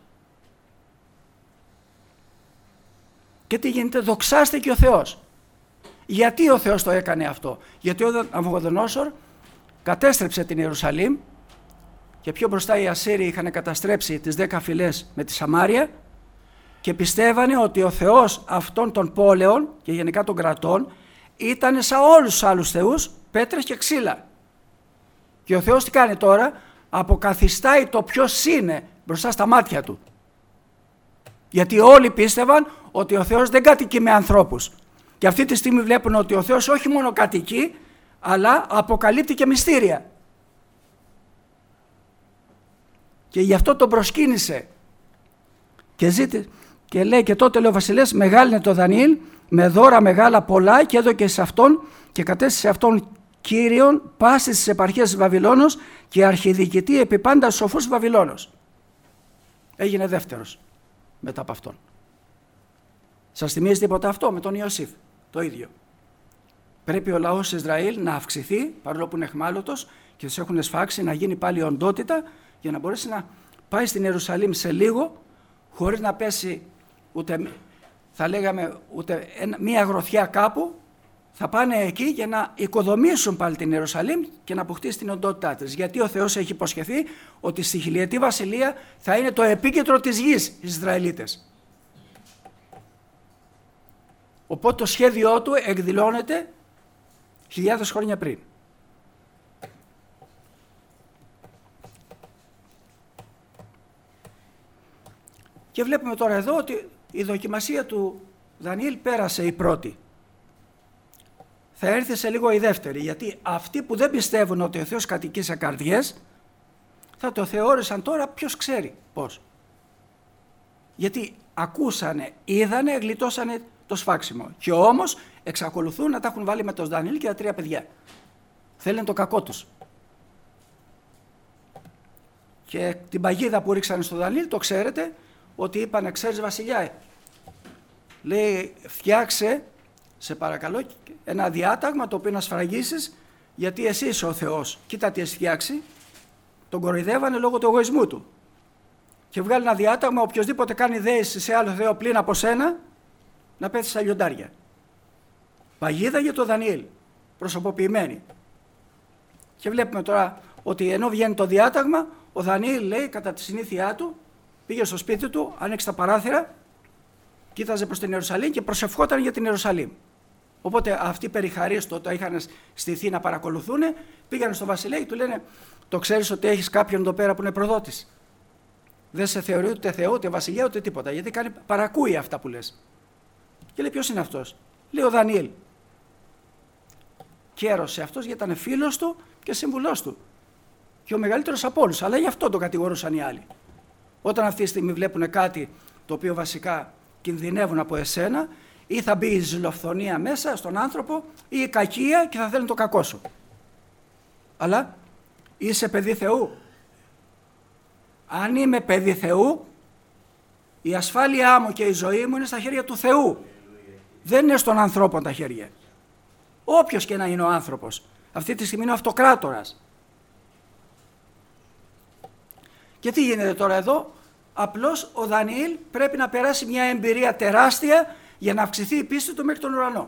Και τι γίνεται, δοξάστε και ο Θεός. Γιατί ο Θεός το έκανε αυτό? Γιατί ο Ναβουχοδονόσορ κατέστρεψε την Ιερουσαλήμ και πιο μπροστά οι Ασσύριοι είχαν καταστρέψει τις δέκα φυλές με τη Σαμάρια και πιστεύανε ότι ο Θεός αυτών των πόλεων και γενικά των κρατών ήταν σαν όλους τους άλλους θεούς, πέτρες και ξύλα. Και ο Θεός τι κάνει τώρα? Αποκαθιστάει το ποιος είναι μπροστά στα μάτια του. Γιατί όλοι πίστευαν ότι ο Θεός δεν κατοικεί με ανθρώπους. Και αυτή τη στιγμή βλέπουν ότι ο Θεός όχι μόνο κατοικεί, αλλά αποκαλύπτει και μυστήρια. Και γι' αυτό τον προσκύνησε. Και, ζήτη, και λέει και τότε λέει ο βασιλέας μεγάλυνε το Δανιήλ με δώρα μεγάλα πολλά και έδωκε σε αυτόν και κατέστησε αυτόν Κύριον πάσης της επαρχίας της Βαβυλώνος και αρχιδιοικητή επί πάντα σοφούς της Βαβυλώνος. Έγινε δεύτερος μετά από αυτόν. Σας θυμίζει τίποτα αυτό με τον Ιωσήφ? Το ίδιο. Πρέπει ο λαός Ισραήλ να αυξηθεί παρόλο που είναι εχμάλωτος και τους έχουν σφάξει, να γίνει πάλι οντότητα για να μπορέσει να πάει στην Ιερουσαλήμ σε λίγο, χωρίς να πέσει ούτε, θα λέγαμε, ούτε μία γροθιά κάπου, θα πάνε εκεί για να οικοδομήσουν πάλι την Ιερουσαλήμ και να αποκτήσει την οντότητά της. Γιατί ο Θεός έχει υποσχεθεί ότι στη χιλιετή βασιλεία θα είναι το επίκεντρο της γης οι Ισραηλίτες. Οπότε το σχέδιό του εκδηλώνεται χιλιάδες χρόνια πριν. Και βλέπουμε τώρα εδώ ότι η δοκιμασία του Δανιήλ πέρασε η πρώτη. Θα έρθει σε λίγο η δεύτερη, γιατί αυτοί που δεν πιστεύουν ότι ο Θεός κατοικεί σε καρδιές, θα το θεώρησαν τώρα ποιος ξέρει πώς. Γιατί ακούσανε, είδανε, γλιτώσανε το σφάξιμο. Και όμως εξακολουθούν να τα έχουν βάλει με τον Δανιήλ και τα τρία παιδιά. Θέλουν το κακό τους. Και την παγίδα που ρίξανε στον Δανιήλ, το ξέρετε, ότι είπανε, ξέρεις βασιλιά, λέει, φτιάξε, σε παρακαλώ, ένα διάταγμα το οποίο να σφραγίσεις, γιατί εσύ είσαι ο Θεός. Κοίτα τι έχει φτιάξει. Τον κοροϊδεύανε λόγω του εγωισμού του. Και βγάλει ένα διάταγμα, οποιοδήποτε κάνει δέηση σε άλλο Θεό πλην από σένα, να πέφτει στα λιοντάρια. Παγίδα για τον Δανιήλ, προσωποποιημένη. Και βλέπουμε τώρα ότι ενώ βγαίνει το διάταγμα, ο Δανιήλ λέει κατά τη συνήθειά του, πήγε στο σπίτι του, άνοιξε τα παράθυρα, κοίταζε προς την Ιερουσαλήμ και προσευχόταν για την Ιερουσαλήμ. Οπότε αυτοί περιχαρίστο το είχαν στηθεί να παρακολουθούν, πήγαν στο βασιλέα, του λένε, το ξέρεις ότι έχεις κάποιον εδώ πέρα που είναι προδότης. Δεν σε θεωρεί ούτε Θεό, ούτε βασιλιά, ούτε τίποτα, γιατί κάνει, παρακούει αυτά που λες. Και λέει, ποιος είναι αυτός? Λέει, ο Δανιήλ. Κέρωσε αυτός γιατί ήταν φίλος του και σύμβουλός του. Και ο μεγαλύτερος από όλους, αλλά γι' αυτό τον κατηγορούσαν οι άλλοι. Όταν αυτή τη στιγμή βλέπουν κάτι το οποίο βασικά κινδυνεύουν από εσένα, ή θα μπει η ζηλοφθονία μέσα στον άνθρωπο, ή η κακία και θα θέλουν το κακό σου. Αλλά είσαι παιδί Θεού. Αν είμαι παιδί Θεού, η ασφάλειά μου και η ζωή μου είναι στα χέρια του Θεού. Δεν είναι στον ανθρώπο τα χέρια. Όποιος και να είναι ο άνθρωπος. Αυτή τη στιγμή είναι ο αυτοκράτορας. Και τι γίνεται τώρα εδώ? Απλώς ο Δανιήλ πρέπει να περάσει μια εμπειρία τεράστια για να αυξηθεί η πίστη του μέχρι τον ουρανό.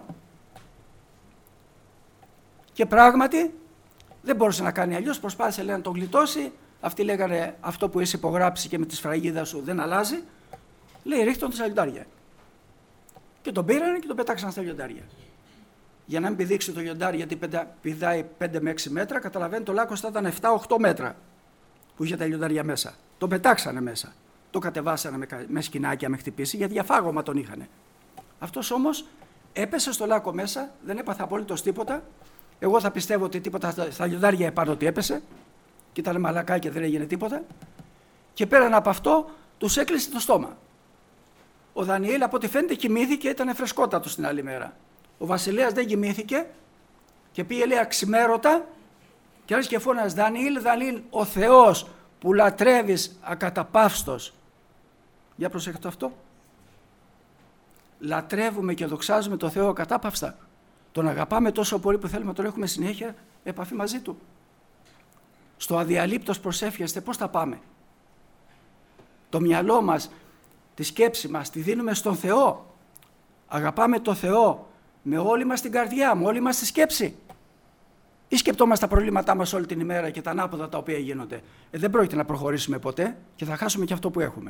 Και πράγματι δεν μπορούσε να κάνει αλλιώς, προσπάθησε λέει, να τον γλιτώσει. Αυτοί λέγανε αυτό που είσαι υπογράψει και με τη σφραγίδα σου δεν αλλάζει. Λέει ρίχτε τον στα λιοντάρια. Και τον πήραν και τον πετάξαν στα λιοντάρια. Για να μην πηδήξει το λιοντάρι, γιατί πηδάει πέντε με έξι μέτρα, καταλαβαίνει το λάκκος θα ήταν επτά οχτώ μέτρα που είχε τα λιοντάρια μέσα. Τον πετάξανε μέσα. Το κατεβάσανε με, με σκηνάκια, με χτυπήσει, για διαφάγωμα τον είχανε. Αυτός όμως έπεσε στο λάκκο μέσα, δεν έπαθε απολύτως τίποτα. Εγώ θα πιστεύω ότι τίποτα στα λιοντάρια επάνω ότι έπεσε. Και ήταν μαλακά και δεν έγινε τίποτα. Και πέραν από αυτό, τους έκλεισε το στόμα. Ο Δανιήλ, από ό,τι φαίνεται, κοιμήθηκε, ήταν φρεσκότατος την άλλη μέρα. Ο βασιλέας δεν κοιμήθηκε και πήγε, λέει, αξιμέρωτα και άρχισε και φώναζε, Δανιήλ, Δανιήλ, ο Θεός που λατρεύεις ακαταπαύστος. Για προσέχετε αυτό. Λατρεύουμε και δοξάζουμε το Θεό ακατάπαυστα. Τον αγαπάμε τόσο πολύ που θέλουμε να τον έχουμε συνέχεια επαφή μαζί του. Στο αδιαλείπτος προσεύχεστε, πώς θα πάμε? Το μυαλό μας, τη σκέψη μας, τη δίνουμε στον Θεό. Αγαπάμε το Θεό με όλη μας την καρδιά, με όλη μας τη σκέψη. Ή σκεπτόμαστε τα προβλήματά μας όλη την ημέρα και τα ανάποδα τα οποία γίνονται. Ε, δεν πρόκειται να προχωρήσουμε ποτέ και θα χάσουμε και αυτό που έχουμε.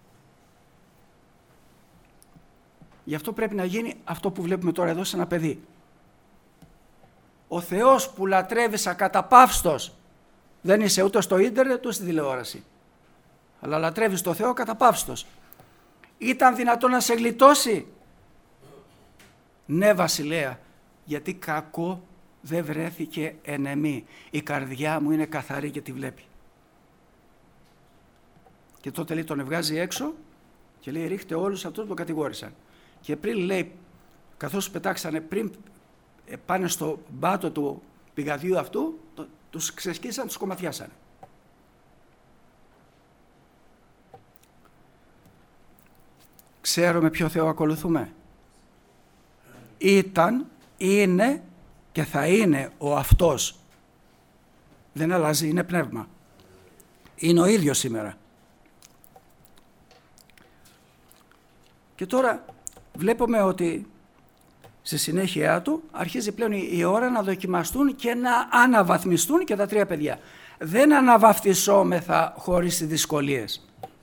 Γι' αυτό πρέπει να γίνει αυτό που βλέπουμε τώρα εδώ σε ένα παιδί. Ο Θεός που λατρεύεις ακαταπαύστος, δεν είσαι ούτε στο ίντερνετ ούτε στη τηλεόραση, αλλά λατρεύεις το Θεό ακαταπαύστος. Ήταν δυνατόν να σε γλιτώσει? Ναι, βασιλέα, γιατί κακό δεν βρέθηκε εν εμή. Η καρδιά μου είναι καθαρή και τη βλέπει. Και τότε λέει τον βγάζει έξω και λέει ρίχτε όλους αυτούς που τον κατηγόρησαν. Και πριν λέει, καθώς πετάξανε, πριν πάνε στο μπάτο του πηγαδίου αυτού, το, τους ξεσκίσαν, τους κομματιάσανε. Ξέρουμε ποιο Θεό ακολουθούμε. Ήταν, είναι και θα είναι ο αυτός. Δεν αλλάζει, είναι πνεύμα. είναι ο ίδιος σήμερα. Και τώρα βλέπουμε ότι στη συνέχεια του αρχίζει πλέον η ώρα να δοκιμαστούν και να αναβαθμιστούν και τα τρία παιδιά. Δεν αναβαφτισόμεθα χωρίς δυσκολίες.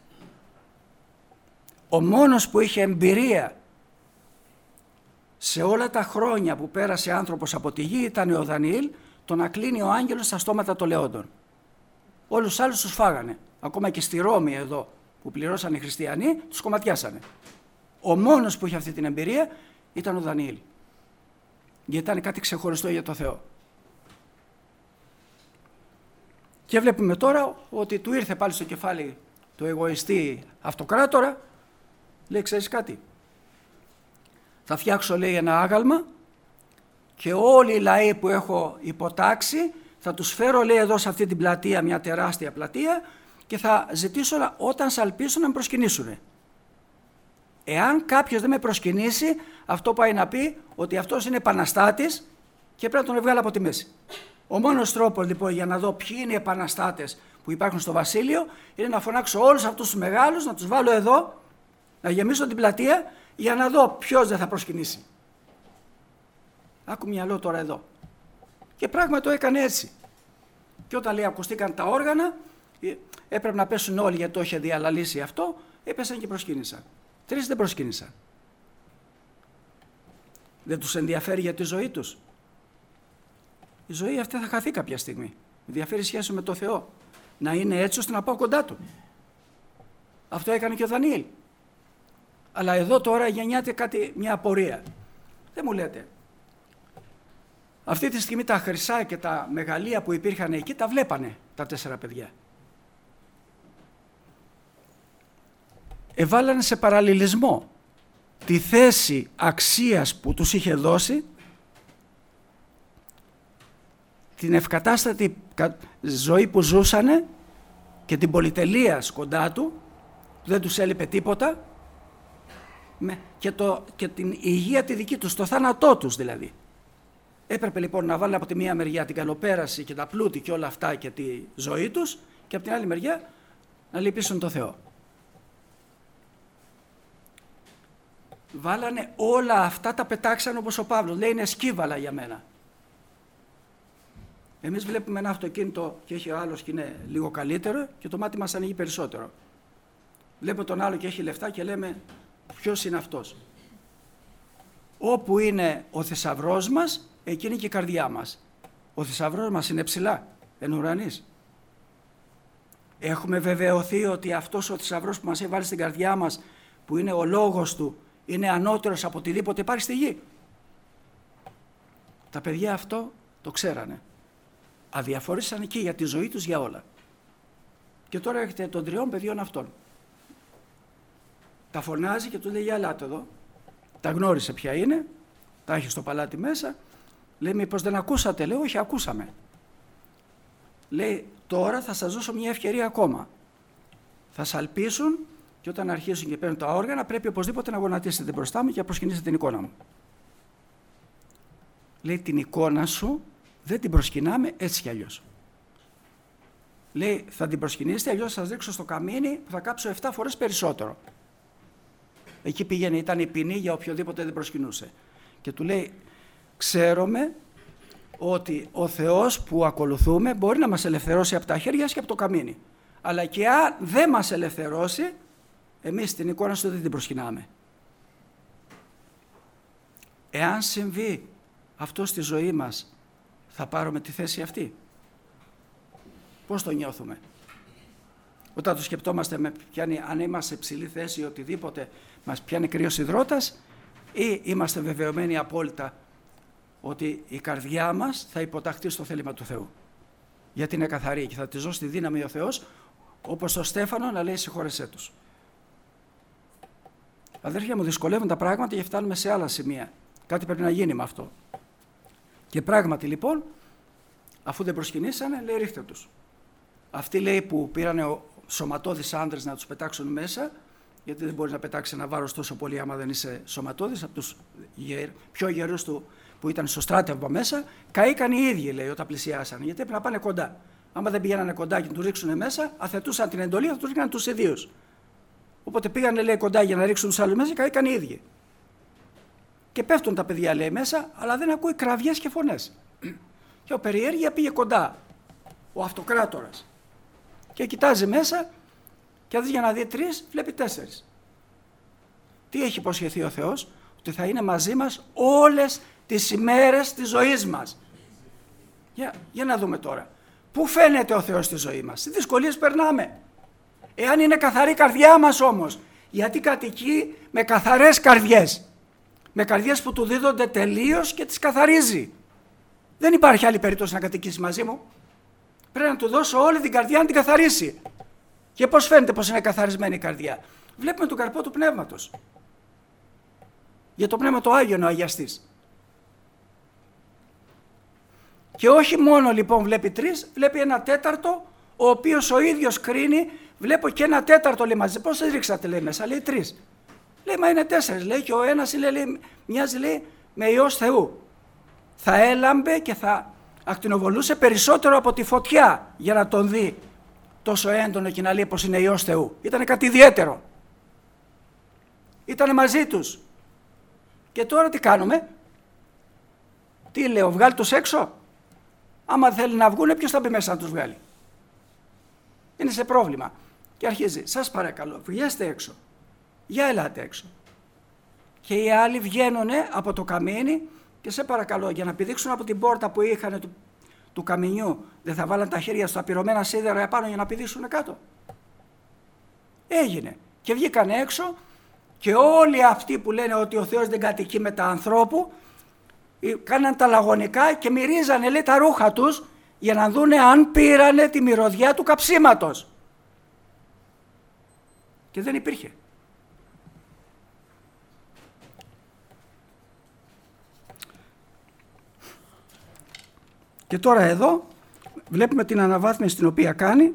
Ο μόνος που είχε εμπειρία σε όλα τα χρόνια που πέρασε άνθρωπος από τη γη ήταν ο Δανιήλ, το να κλείνει ο άγγελος στα στόματα των λεόντων. Όλους τους άλλους τους φάγανε. Ακόμα και στη Ρώμη εδώ που πληρώσαν οι χριστιανοί, τους κομματιάσανε. Ο μόνος που είχε αυτή την εμπειρία ήταν ο Δανιήλ. Γιατί ήταν κάτι ξεχωριστό για το Θεό. Και βλέπουμε τώρα ότι του ήρθε πάλι στο κεφάλι του εγωιστή αυτοκράτορα. Λέει, ξέρεις κάτι, θα φτιάξω, λέει, ένα άγαλμα και όλοι οι λαοί που έχω υποτάξει θα τους φέρω, λέει, εδώ σε αυτή την πλατεία, μια τεράστια πλατεία, και θα ζητήσω όταν σαλπίσουν να με προσκυνήσουν. Εάν κάποιος δεν με προσκυνήσει, αυτό πάει να πει ότι αυτός είναι επαναστάτης και πρέπει να τον βγάλω από τη μέση. Ο μόνος τρόπος λοιπόν για να δω ποιοι είναι οι επαναστάτες που υπάρχουν στο βασίλειο είναι να φωνάξω όλους αυτούς τους μεγάλους, να τους βάλω εδώ, να γεμίσω την πλατεία για να δω ποιος δεν θα προσκυνήσει. Άκου μυαλό τώρα εδώ. Και πράγματι το έκανε έτσι. Και όταν, λέει, ακουστήκαν τα όργανα, έπρεπε να πέσουν όλοι γιατί το είχε διαλαλήσει αυτό, έπεσαν και προσκύνησαν. Τρεις δεν προσκύνησαν. Δεν τους ενδιαφέρει για τη ζωή τους. Η ζωή αυτή θα χαθεί κάποια στιγμή. Ενδιαφέρει σχέση με το Θεό. Να είναι έτσι ώστε να πάω κοντά του. Αυτό έκανε και ο Δανιήλ. Αλλά εδώ τώρα γεννιάται κάτι, μια απορία. Δεν μου λέτε. Αυτή τη στιγμή τα χρυσά και τα μεγαλεία που υπήρχαν εκεί τα βλέπανε τα τέσσερα παιδιά. Εβάλανε σε παραλληλισμό τη θέση αξίας που τους είχε δώσει, την ευκατάστατη ζωή που ζούσανε και την πολυτελεία κοντά του, που δεν τους έλειπε τίποτα, και, το, και την υγεία τη δική τους, το θάνατό τους δηλαδή. Έπρεπε λοιπόν να βάλουν από τη μία μεριά την καλοπέραση και τα πλούτη και όλα αυτά και τη ζωή τους και από την άλλη μεριά να λυπήσουν το Θεό. Βάλανε όλα αυτά, τα πετάξαν όπως ο Παύλος. Λέει, είναι σκύβαλα για μένα. Εμείς βλέπουμε ένα αυτοκίνητο και έχει ο άλλος και είναι λίγο καλύτερο και το μάτι μας ανοίγει περισσότερο. Βλέπουμε τον άλλο και έχει λεφτά και λέμε ποιος είναι αυτός. Όπου είναι ο θησαυρός μας, εκεί είναι και η καρδιά μας. Ο θησαυρός μας είναι ψηλά, εν ουρανής. Έχουμε βεβαιωθεί ότι αυτός ο θησαυρός που μας έχει βάλει στην καρδιά μας, που είναι ο λόγος του, είναι ανώτερος από οτιδήποτε υπάρχει στη γη. Τα παιδιά αυτό το ξέρανε. Αδιαφορήσαν εκεί για τη ζωή τους, για όλα. Και τώρα έχετε των τριών παιδιών αυτών. Τα φωνάζει και του λέει, για ελάτε εδώ. Τα γνώρισε ποια είναι, τα έχει στο παλάτι μέσα. Λέει, μήπως δεν ακούσατε? Λέει, όχι, ακούσαμε. Λέει, τώρα θα σας δώσω μια ευκαιρία ακόμα. Θα σαλπίσουν και όταν αρχίσουν και παίρνουν τα όργανα πρέπει οπωσδήποτε να γονατίσετε μπροστά μου και να προσκυνήσετε την εικόνα μου. Λέει, την εικόνα σου δεν την προσκυνάμε έτσι κι αλλιώς. Λέει, θα την προσκυνήσετε, αλλιώς θα σας ρίξω στο καμίνι που θα κάψω επτά φορές περισσότερο. Εκεί πήγαινε, ήταν η ποινή για οποιοδήποτε δεν προσκυνούσε. Και του λέει, ξέρουμε ότι ο Θεός που ακολουθούμε μπορεί να μας ελευθερώσει από τα χέρια και από το καμίνι. Αλλά και αν δεν μας ελευθερώσει, εμείς την εικόνα σου δεν την προσκυνάμε. Εάν συμβεί αυτό στη ζωή μας, θα πάρουμε τη θέση αυτή. Πώς το νιώθουμε? Όταν το σκεπτόμαστε, με πιάνει, αν είμαστε σε ψηλή θέση ή οτιδήποτε, μας πιάνει κρύος υδρότας, ή είμαστε βεβαιωμένοι απόλυτα ότι η καρδιά μας θα υποταχθεί στο θέλημα του Θεού. Γιατί είναι καθαρή και θα τη δώσει τη δύναμη ο Θεός, όπως το Στέφανο να λέει συγχώρεσέ τους. Αδέρφια μου, δυσκολεύουν τα πράγματα και φτάνουμε σε άλλα σημεία. Κάτι πρέπει να γίνει με αυτό. Και πράγματι λοιπόν, αφού δεν προσκυνήσανε, λέει ρίχτε τους. Αυτοί, λέει, που πήρανε σωματώδεις άντρες να τους πετάξουν μέσα, γιατί δεν μπορεί να πετάξει ένα βάρος τόσο πολύ άμα δεν είσαι σωματώδης, από τους πιο γερούς του που ήταν στο στράτευμα μέσα, καήκαν οι ίδιοι, λέει, όταν πλησιάσανε, γιατί έπρεπε να πάνε κοντά. Άμα δεν πηγαίνανε κοντά και του ρίξουν μέσα, αθετούσαν την εντολή, θα του ρίχναν τους ιδίους. Οπότε πήγανε, λέει, κοντά για να ρίξουν τους άλλους μέσα και καήκαν οι ίδιοι. Και πέφτουν τα παιδιά, λέει, μέσα, αλλά δεν ακούει κραυγές και φωνές. Και ο περιέργεια πήγε κοντά, ο αυτοκράτορας. Και κοιτάζει μέσα και αντί για να δει τρεις, βλέπει τέσσερις. Τι έχει υποσχεθεί ο Θεός? Ότι θα είναι μαζί μας όλες τις ημέρες της ζωής μας. Για, για να δούμε τώρα. Πού φαίνεται ο Θεός στη ζωή μας? Τι δυσκολίες περνάμε? Εάν είναι καθαρή καρδιά μας όμως, γιατί κατοικεί με καθαρές καρδιές. Με καρδιές που του δίδονται τελείως και τις καθαρίζει. Δεν υπάρχει άλλη περίπτωση να κατοικήσει μαζί μου. Πρέπει να του δώσω όλη την καρδιά να την καθαρίσει. Και πώς φαίνεται πως είναι καθαρισμένη η καρδιά? Βλέπουμε τον καρπό του Πνεύματος. Για το Πνεύμα το Άγιο είναι ο αγιαστής. Και όχι μόνο λοιπόν βλέπει τρεις, βλέπει ένα τέταρτο, ο οποίος ο ίδιος κρίνει. Βλέπω και ένα τέταρτο, λέει, μαζί. Πώς ρίξατε, λέει, μέσα? Λέει τρεις. Λέει, μα είναι τέσσερις, λέει, και ο ένας λέει, λέει, μοιάζει, λέει, με Υιός Θεού. Θα έλαμπε και θα ακτινοβολούσε περισσότερο από τη φωτιά για να τον δει τόσο έντονο και να λέει πως είναι Υιός Θεού. Ήτανε κάτι ιδιαίτερο. Ήτανε μαζί τους. Και τώρα τι κάνουμε? Τι λέω, βγάλει τους έξω? Άμα θέλει να βγούνε, ποιος θα μπει μέσα να τους βγάλει? Είναι σε πρόβλημα. Και αρχίζει, σας παρακαλώ, βγαίνετε έξω. Για ελάτε έξω. Και οι άλλοι βγαίνουν από το καμίνι και σε παρακαλώ, για να πηδήξουν από την πόρτα που είχαν του, του καμινιού, δεν θα βάλαν τα χέρια στα πυρωμένα σίδερα επάνω για να πηδήξουν κάτω? Έγινε. Και βγήκαν έξω και όλοι αυτοί που λένε ότι ο Θεός δεν κατοικεί με τα ανθρώπου, κάναν τα λαγωνικά και μυρίζανε, λέει, τα ρούχα τους για να δούνε αν πήρανε τη μυρωδιά του καψίματος. Και δεν υπήρχε. Και τώρα εδώ βλέπουμε την αναβάθμιση την οποία κάνει.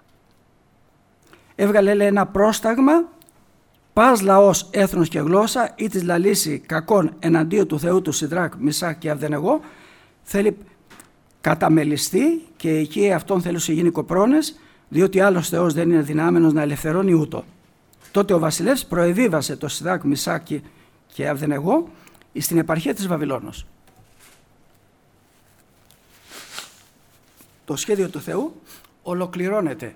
Έβγαλε, λέει, ένα πρόσταγμα, πας λαός, έθνος και γλώσσα, ή της λαλήσει κακόν εναντίον του Θεού του Σιδράκ, Μισάκ και Αβδενεγώ, θέλει καταμελιστεί και εκεί αυτόν θέλουν γίνει κοπρώνες, διότι άλλος Θεός δεν είναι δυνάμενος να ελευθερώνει ούτω. Τότε ο βασιλεύς προεβίβασε το Σιδράκ, Μισάκ και Αβδενεγώ στην επαρχία της Βαβυλώνος. Το σχέδιο του Θεού ολοκληρώνεται.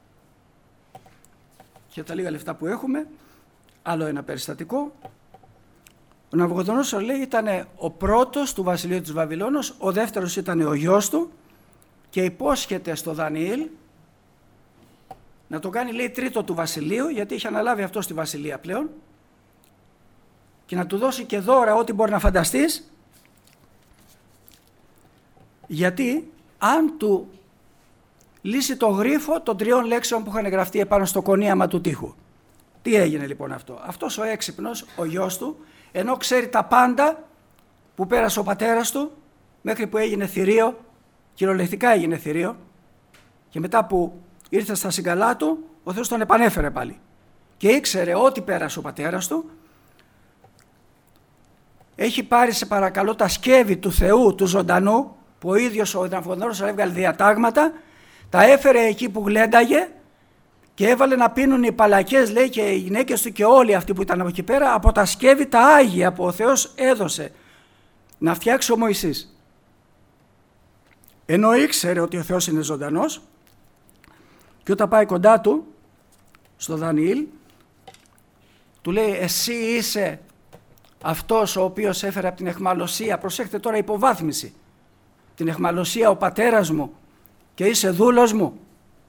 Και τα λίγα λεφτά που έχουμε, άλλο ένα περιστατικό. Ο Ναβουχοδονόσορ, λέει, ήταν ο πρώτος του βασιλείου της Βαβυλώνος, ο δεύτερος ήταν ο γιος του και υπόσχεται στο Δανιήλ να το κάνει, λέει, τρίτο του βασιλείου, γιατί είχε αναλάβει αυτό στη βασιλεία πλέον, και να του δώσει και δώρα ό,τι μπορεί να φανταστείς, γιατί αν του λύσει το γρίφο των τριών λέξεων που είχαν γραφτεί επάνω στο κονίαμα του τοίχου. Τι έγινε λοιπόν αυτό? Αυτός ο έξυπνος, ο γιος του, ενώ ξέρει τα πάντα που πέρασε ο πατέρας του, μέχρι που έγινε θηρίο, κυριολεκτικά έγινε θηρίο, και μετά που ήρθε στα συγκαλά του, ο Θεός τον επανέφερε πάλι. Και ήξερε ό,τι πέρασε ο πατέρας του, έχει πάρει, σε παρακαλώ, τα σκεύη του Θεού, του ζωντανού, που ο ίδιος ο Ναβουχοδονόσορ έβγαλε διατάγματα, τα έφερε εκεί που γλένταγε και έβαλε να πίνουν οι παλακές, λέει, και οι γυναίκες του και όλοι αυτοί που ήταν από εκεί πέρα, από τα σκεύη τα Άγια που ο Θεός έδωσε να φτιάξει ο Μωυσής. Ενώ ήξερε ότι ο Θεός είναι ζωντανός, και όταν πάει κοντά του στο Δανιήλ, του λέει, εσύ είσαι αυτός ο οποίος έφερε από την αιχμαλωσία, προσέχτε τώρα, υποβάθμιση, την αιχμαλωσία ο πατέρας μου, και είσαι δούλος μου?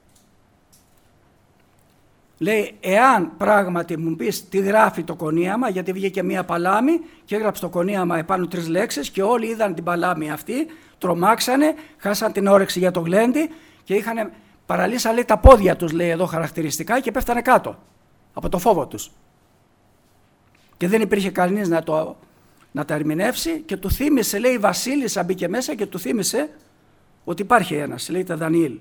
Λέει, εάν πράγματι μου πεις τι γράφει το κονίαμα, γιατί βγήκε μία παλάμη και έγραψε το κονίαμα επάνω τρεις λέξεις και όλοι είδαν την παλάμη αυτή, τρομάξανε, χάσαν την όρεξη για το γλέντι και είχαν, παραλύσαν, λέει, τα πόδια τους, λέει εδώ χαρακτηριστικά, και πέφτανε κάτω από το φόβο τους. Και δεν υπήρχε κανείς να, το, να τα ερμηνεύσει, και του θύμισε, λέει, η βασίλισσα μπήκε μέσα και του θύμισε ότι υπάρχει ένας, λέει, τα Δανιήλ.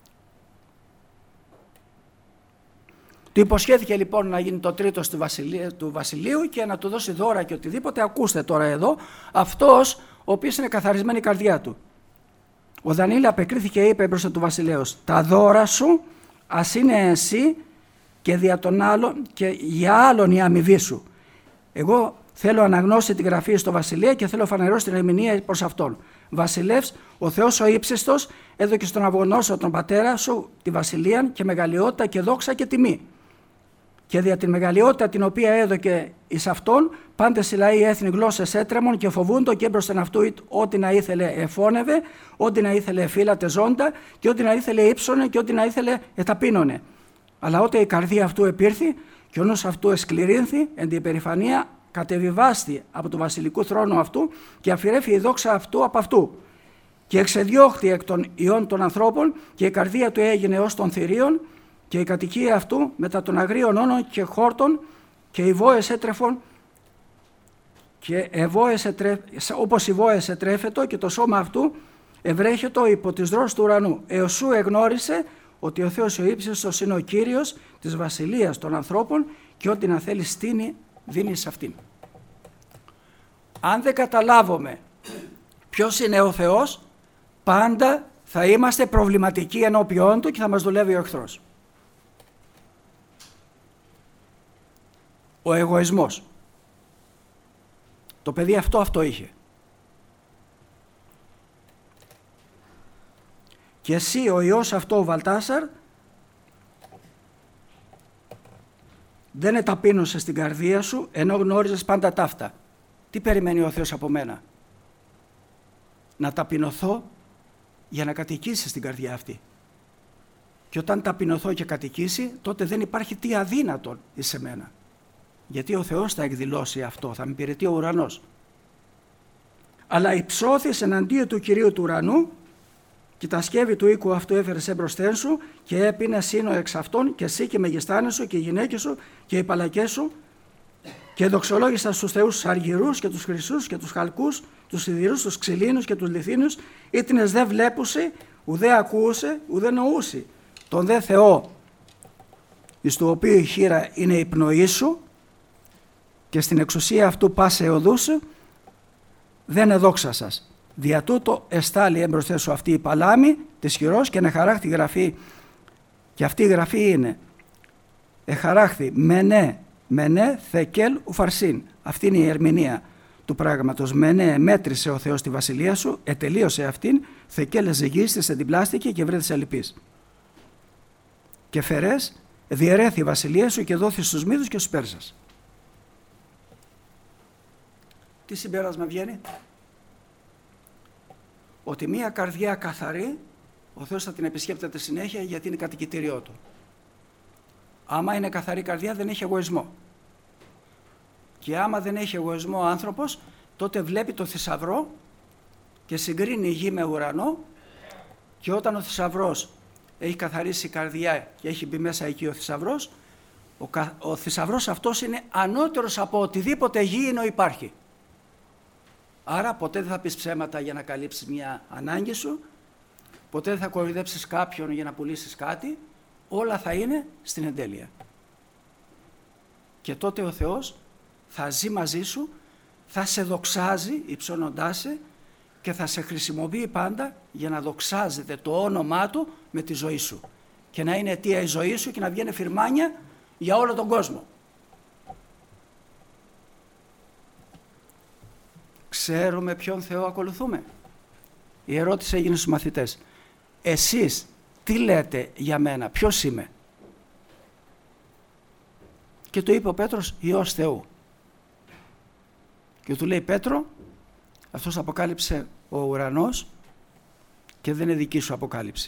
Του υποσχέθηκε λοιπόν να γίνει το τρίτος του βασιλείου, του βασιλείου και να του δώσει δώρα και οτιδήποτε. Ακούστε τώρα εδώ, αυτός ο οποίος είναι καθαρισμένη η καρδιά του. Ο Δανιήλ απεκρίθηκε και είπε μπροστά του βασιλέως: «Τα δώρα σου ας είναι εσύ και δια των άλλων και για άλλον η αμοιβή σου. Εγώ θέλω αναγνώσει την γραφή στο βασιλεία και θέλω φανερώσει την ερμηνεία προς αυτόν. Βασιλεύς, ο Θεός ο ύψιστος έδωκε στον Ναβουχοδονόσορο τον πατέρα σου τη βασιλεία και μεγαλειότητα και δόξα και τιμή. Και δια την μεγαλειότητα την οποία έδωκε εις αυτόν, πάντες οι λαοί έθνη γλώσσες έτρεμον και φοβούντο και έμπροσθεν αυτού ό,τι να ήθελε εφώνευε, ό,τι να ήθελε εφύλατε ζώντα και ό,τι να ήθελε ύψωνε και ό,τι να ήθελε εταπείνωνε. Αλλά όταν η καρδία αυτού επήρθη και ο νους αυτού εσκληρύνθη, εν την υπερηφανία κατεβιβάστη από το βασιλικού θρόνο αυτού και αφηρέφη η δόξα αυτού από αυτού. Και εξεδιώχθη εκ των ιών των ανθρώπων και η καρδία του έγινε ως των θηρίων και η κατοικία αυτού μετά των αγρίων όνων και χόρτων και οι βόες έτρεφον και ευόες ετρε... όπως οι βόες ετρέφετο και το σώμα αυτού ευρέχετο υπό τις δρόσους του ουρανού. Έως σου εγνώρισε ότι ο Θεός ο ύψιστος είναι ο Κύριος της βασιλείας των ανθρώπων και ό,τι να θέλει στήνει δίνει σε αυτήν. Αν δεν καταλάβουμε ποιος είναι ο Θεός, πάντα θα είμαστε προβληματικοί ενώπιόν του και θα μας δουλεύει ο εχθρός. Ο εγωισμός. Το παιδί αυτό αυτό είχε. Και εσύ ο ιός αυτό ο Βαλτάσαρ δεν εταπείνωσε στην καρδία σου ενώ γνώριζες πάντα ταύτα. Τι περιμένει ο Θεός από μένα? Να ταπεινωθώ για να κατοικήσει στην καρδιά αυτή. Και όταν ταπεινωθώ και κατοικήσει, τότε δεν υπάρχει τι αδύνατον εις εμένα. Γιατί ο Θεός θα εκδηλώσει αυτό, θα με υπηρετεί ο ουρανός. Αλλά υψώθης εναντίον του Κυρίου του ουρανού και τα σκεύη του οίκου αυτού έφερες εμπροσθέν σου και έπινε σύνο εξ αυτών και εσύ και μεγιστάνες σου και οι γυναίκες σου και οι παλακές σου και δοξολόγησαν στους θεούς τους αργυρούς και τους χρυσούς και τους χαλκούς, τους σιδηρούς, τους ξυλίνους και τους λιθίνους, ήτινες δε βλέπουσι, ουδέ ακούουσε, ουδέ νοούσι. Τον δε Θεό, εις του οποίου η χείρα είναι η πνοή σου και στην εξουσία αυτού πάσε οδού σου, δεν εδόξα σας. Δια τούτο εστάλει έμπροσθέ σου αυτή η παλάμη της χειρός και εχαράχθη γραφή. Και αυτή η γραφή είναι εχαράχθη μενέ, μενέ θεκέλ ουφαρσίν. Αυτή είναι η ερμηνεία του πράγματος. Μενέ μέτρησε ο Θεός τη βασιλεία σου, ετελείωσε αυτήν, θεκέλ εζυγίστης, εντυπλάστηκε και βρέθησε λυπής. Και φερές διαιρέθη η βασιλεία σου και δόθη στους Μήδους και στους Πέρσας. Τι συμπέρασμα βγαίνει? Ότι μία καρδιά καθαρή ο Θεός θα την επισκέπτεται συνέχεια γιατί είναι κατοικητήριό του. Άμα είναι καθαρή καρδιά δεν έχει εγωισμό. Και άμα δεν έχει εγωισμό ο άνθρωπος, τότε βλέπει το θησαυρό και συγκρίνει γη με ουρανό, και όταν ο θησαυρός έχει καθαρίσει η καρδιά και έχει μπει μέσα εκεί ο θησαυρός, ο, κα... ο θησαυρός αυτός είναι ανώτερος από οτιδήποτε γήινο υπάρχει. Άρα ποτέ δεν θα πεις ψέματα για να καλύψεις μια ανάγκη σου, ποτέ δεν θα κοροϊδέψεις κάποιον για να πουλήσεις κάτι, όλα θα είναι στην εντέλεια. Και τότε ο Θεός θα ζει μαζί σου, θα σε δοξάζει υψώνοντάς σε και θα σε χρησιμοποιεί πάντα για να δοξάζεται το όνομά Του με τη ζωή σου και να είναι αιτία η ζωή σου και να βγαίνει φυρμάνια για όλο τον κόσμο. Ξέρουμε ποιον Θεό ακολουθούμε? Η ερώτηση έγινε στους μαθητές. Εσείς τι λέτε για μένα, ποιος είμαι? Και του είπε ο Πέτρος, Υιός Θεού. Και του λέει, Πέτρο, αυτός αποκάλυψε ο ουρανός και δεν είναι δική σου αποκάλυψη.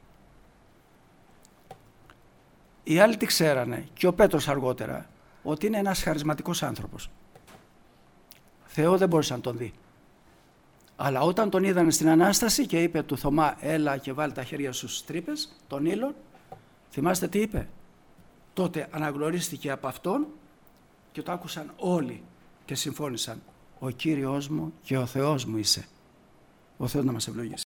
Οι άλλοι τι ξέρανε, και ο Πέτρος αργότερα, ότι είναι ένας χαρισματικός άνθρωπος. Θεό δεν μπορούσε να τον δει. Αλλά όταν τον είδανε στην Ανάσταση και είπε του Θωμά, έλα και βάλει τα χέρια σου στις τρύπες των ήλων, θυμάστε τι είπε? Τότε αναγνωρίστηκε από αυτόν και το άκουσαν όλοι και συμφώνησαν. Ο Κύριος μου και ο Θεός μου είσαι. Ο Θεός να μας ευλογήσει.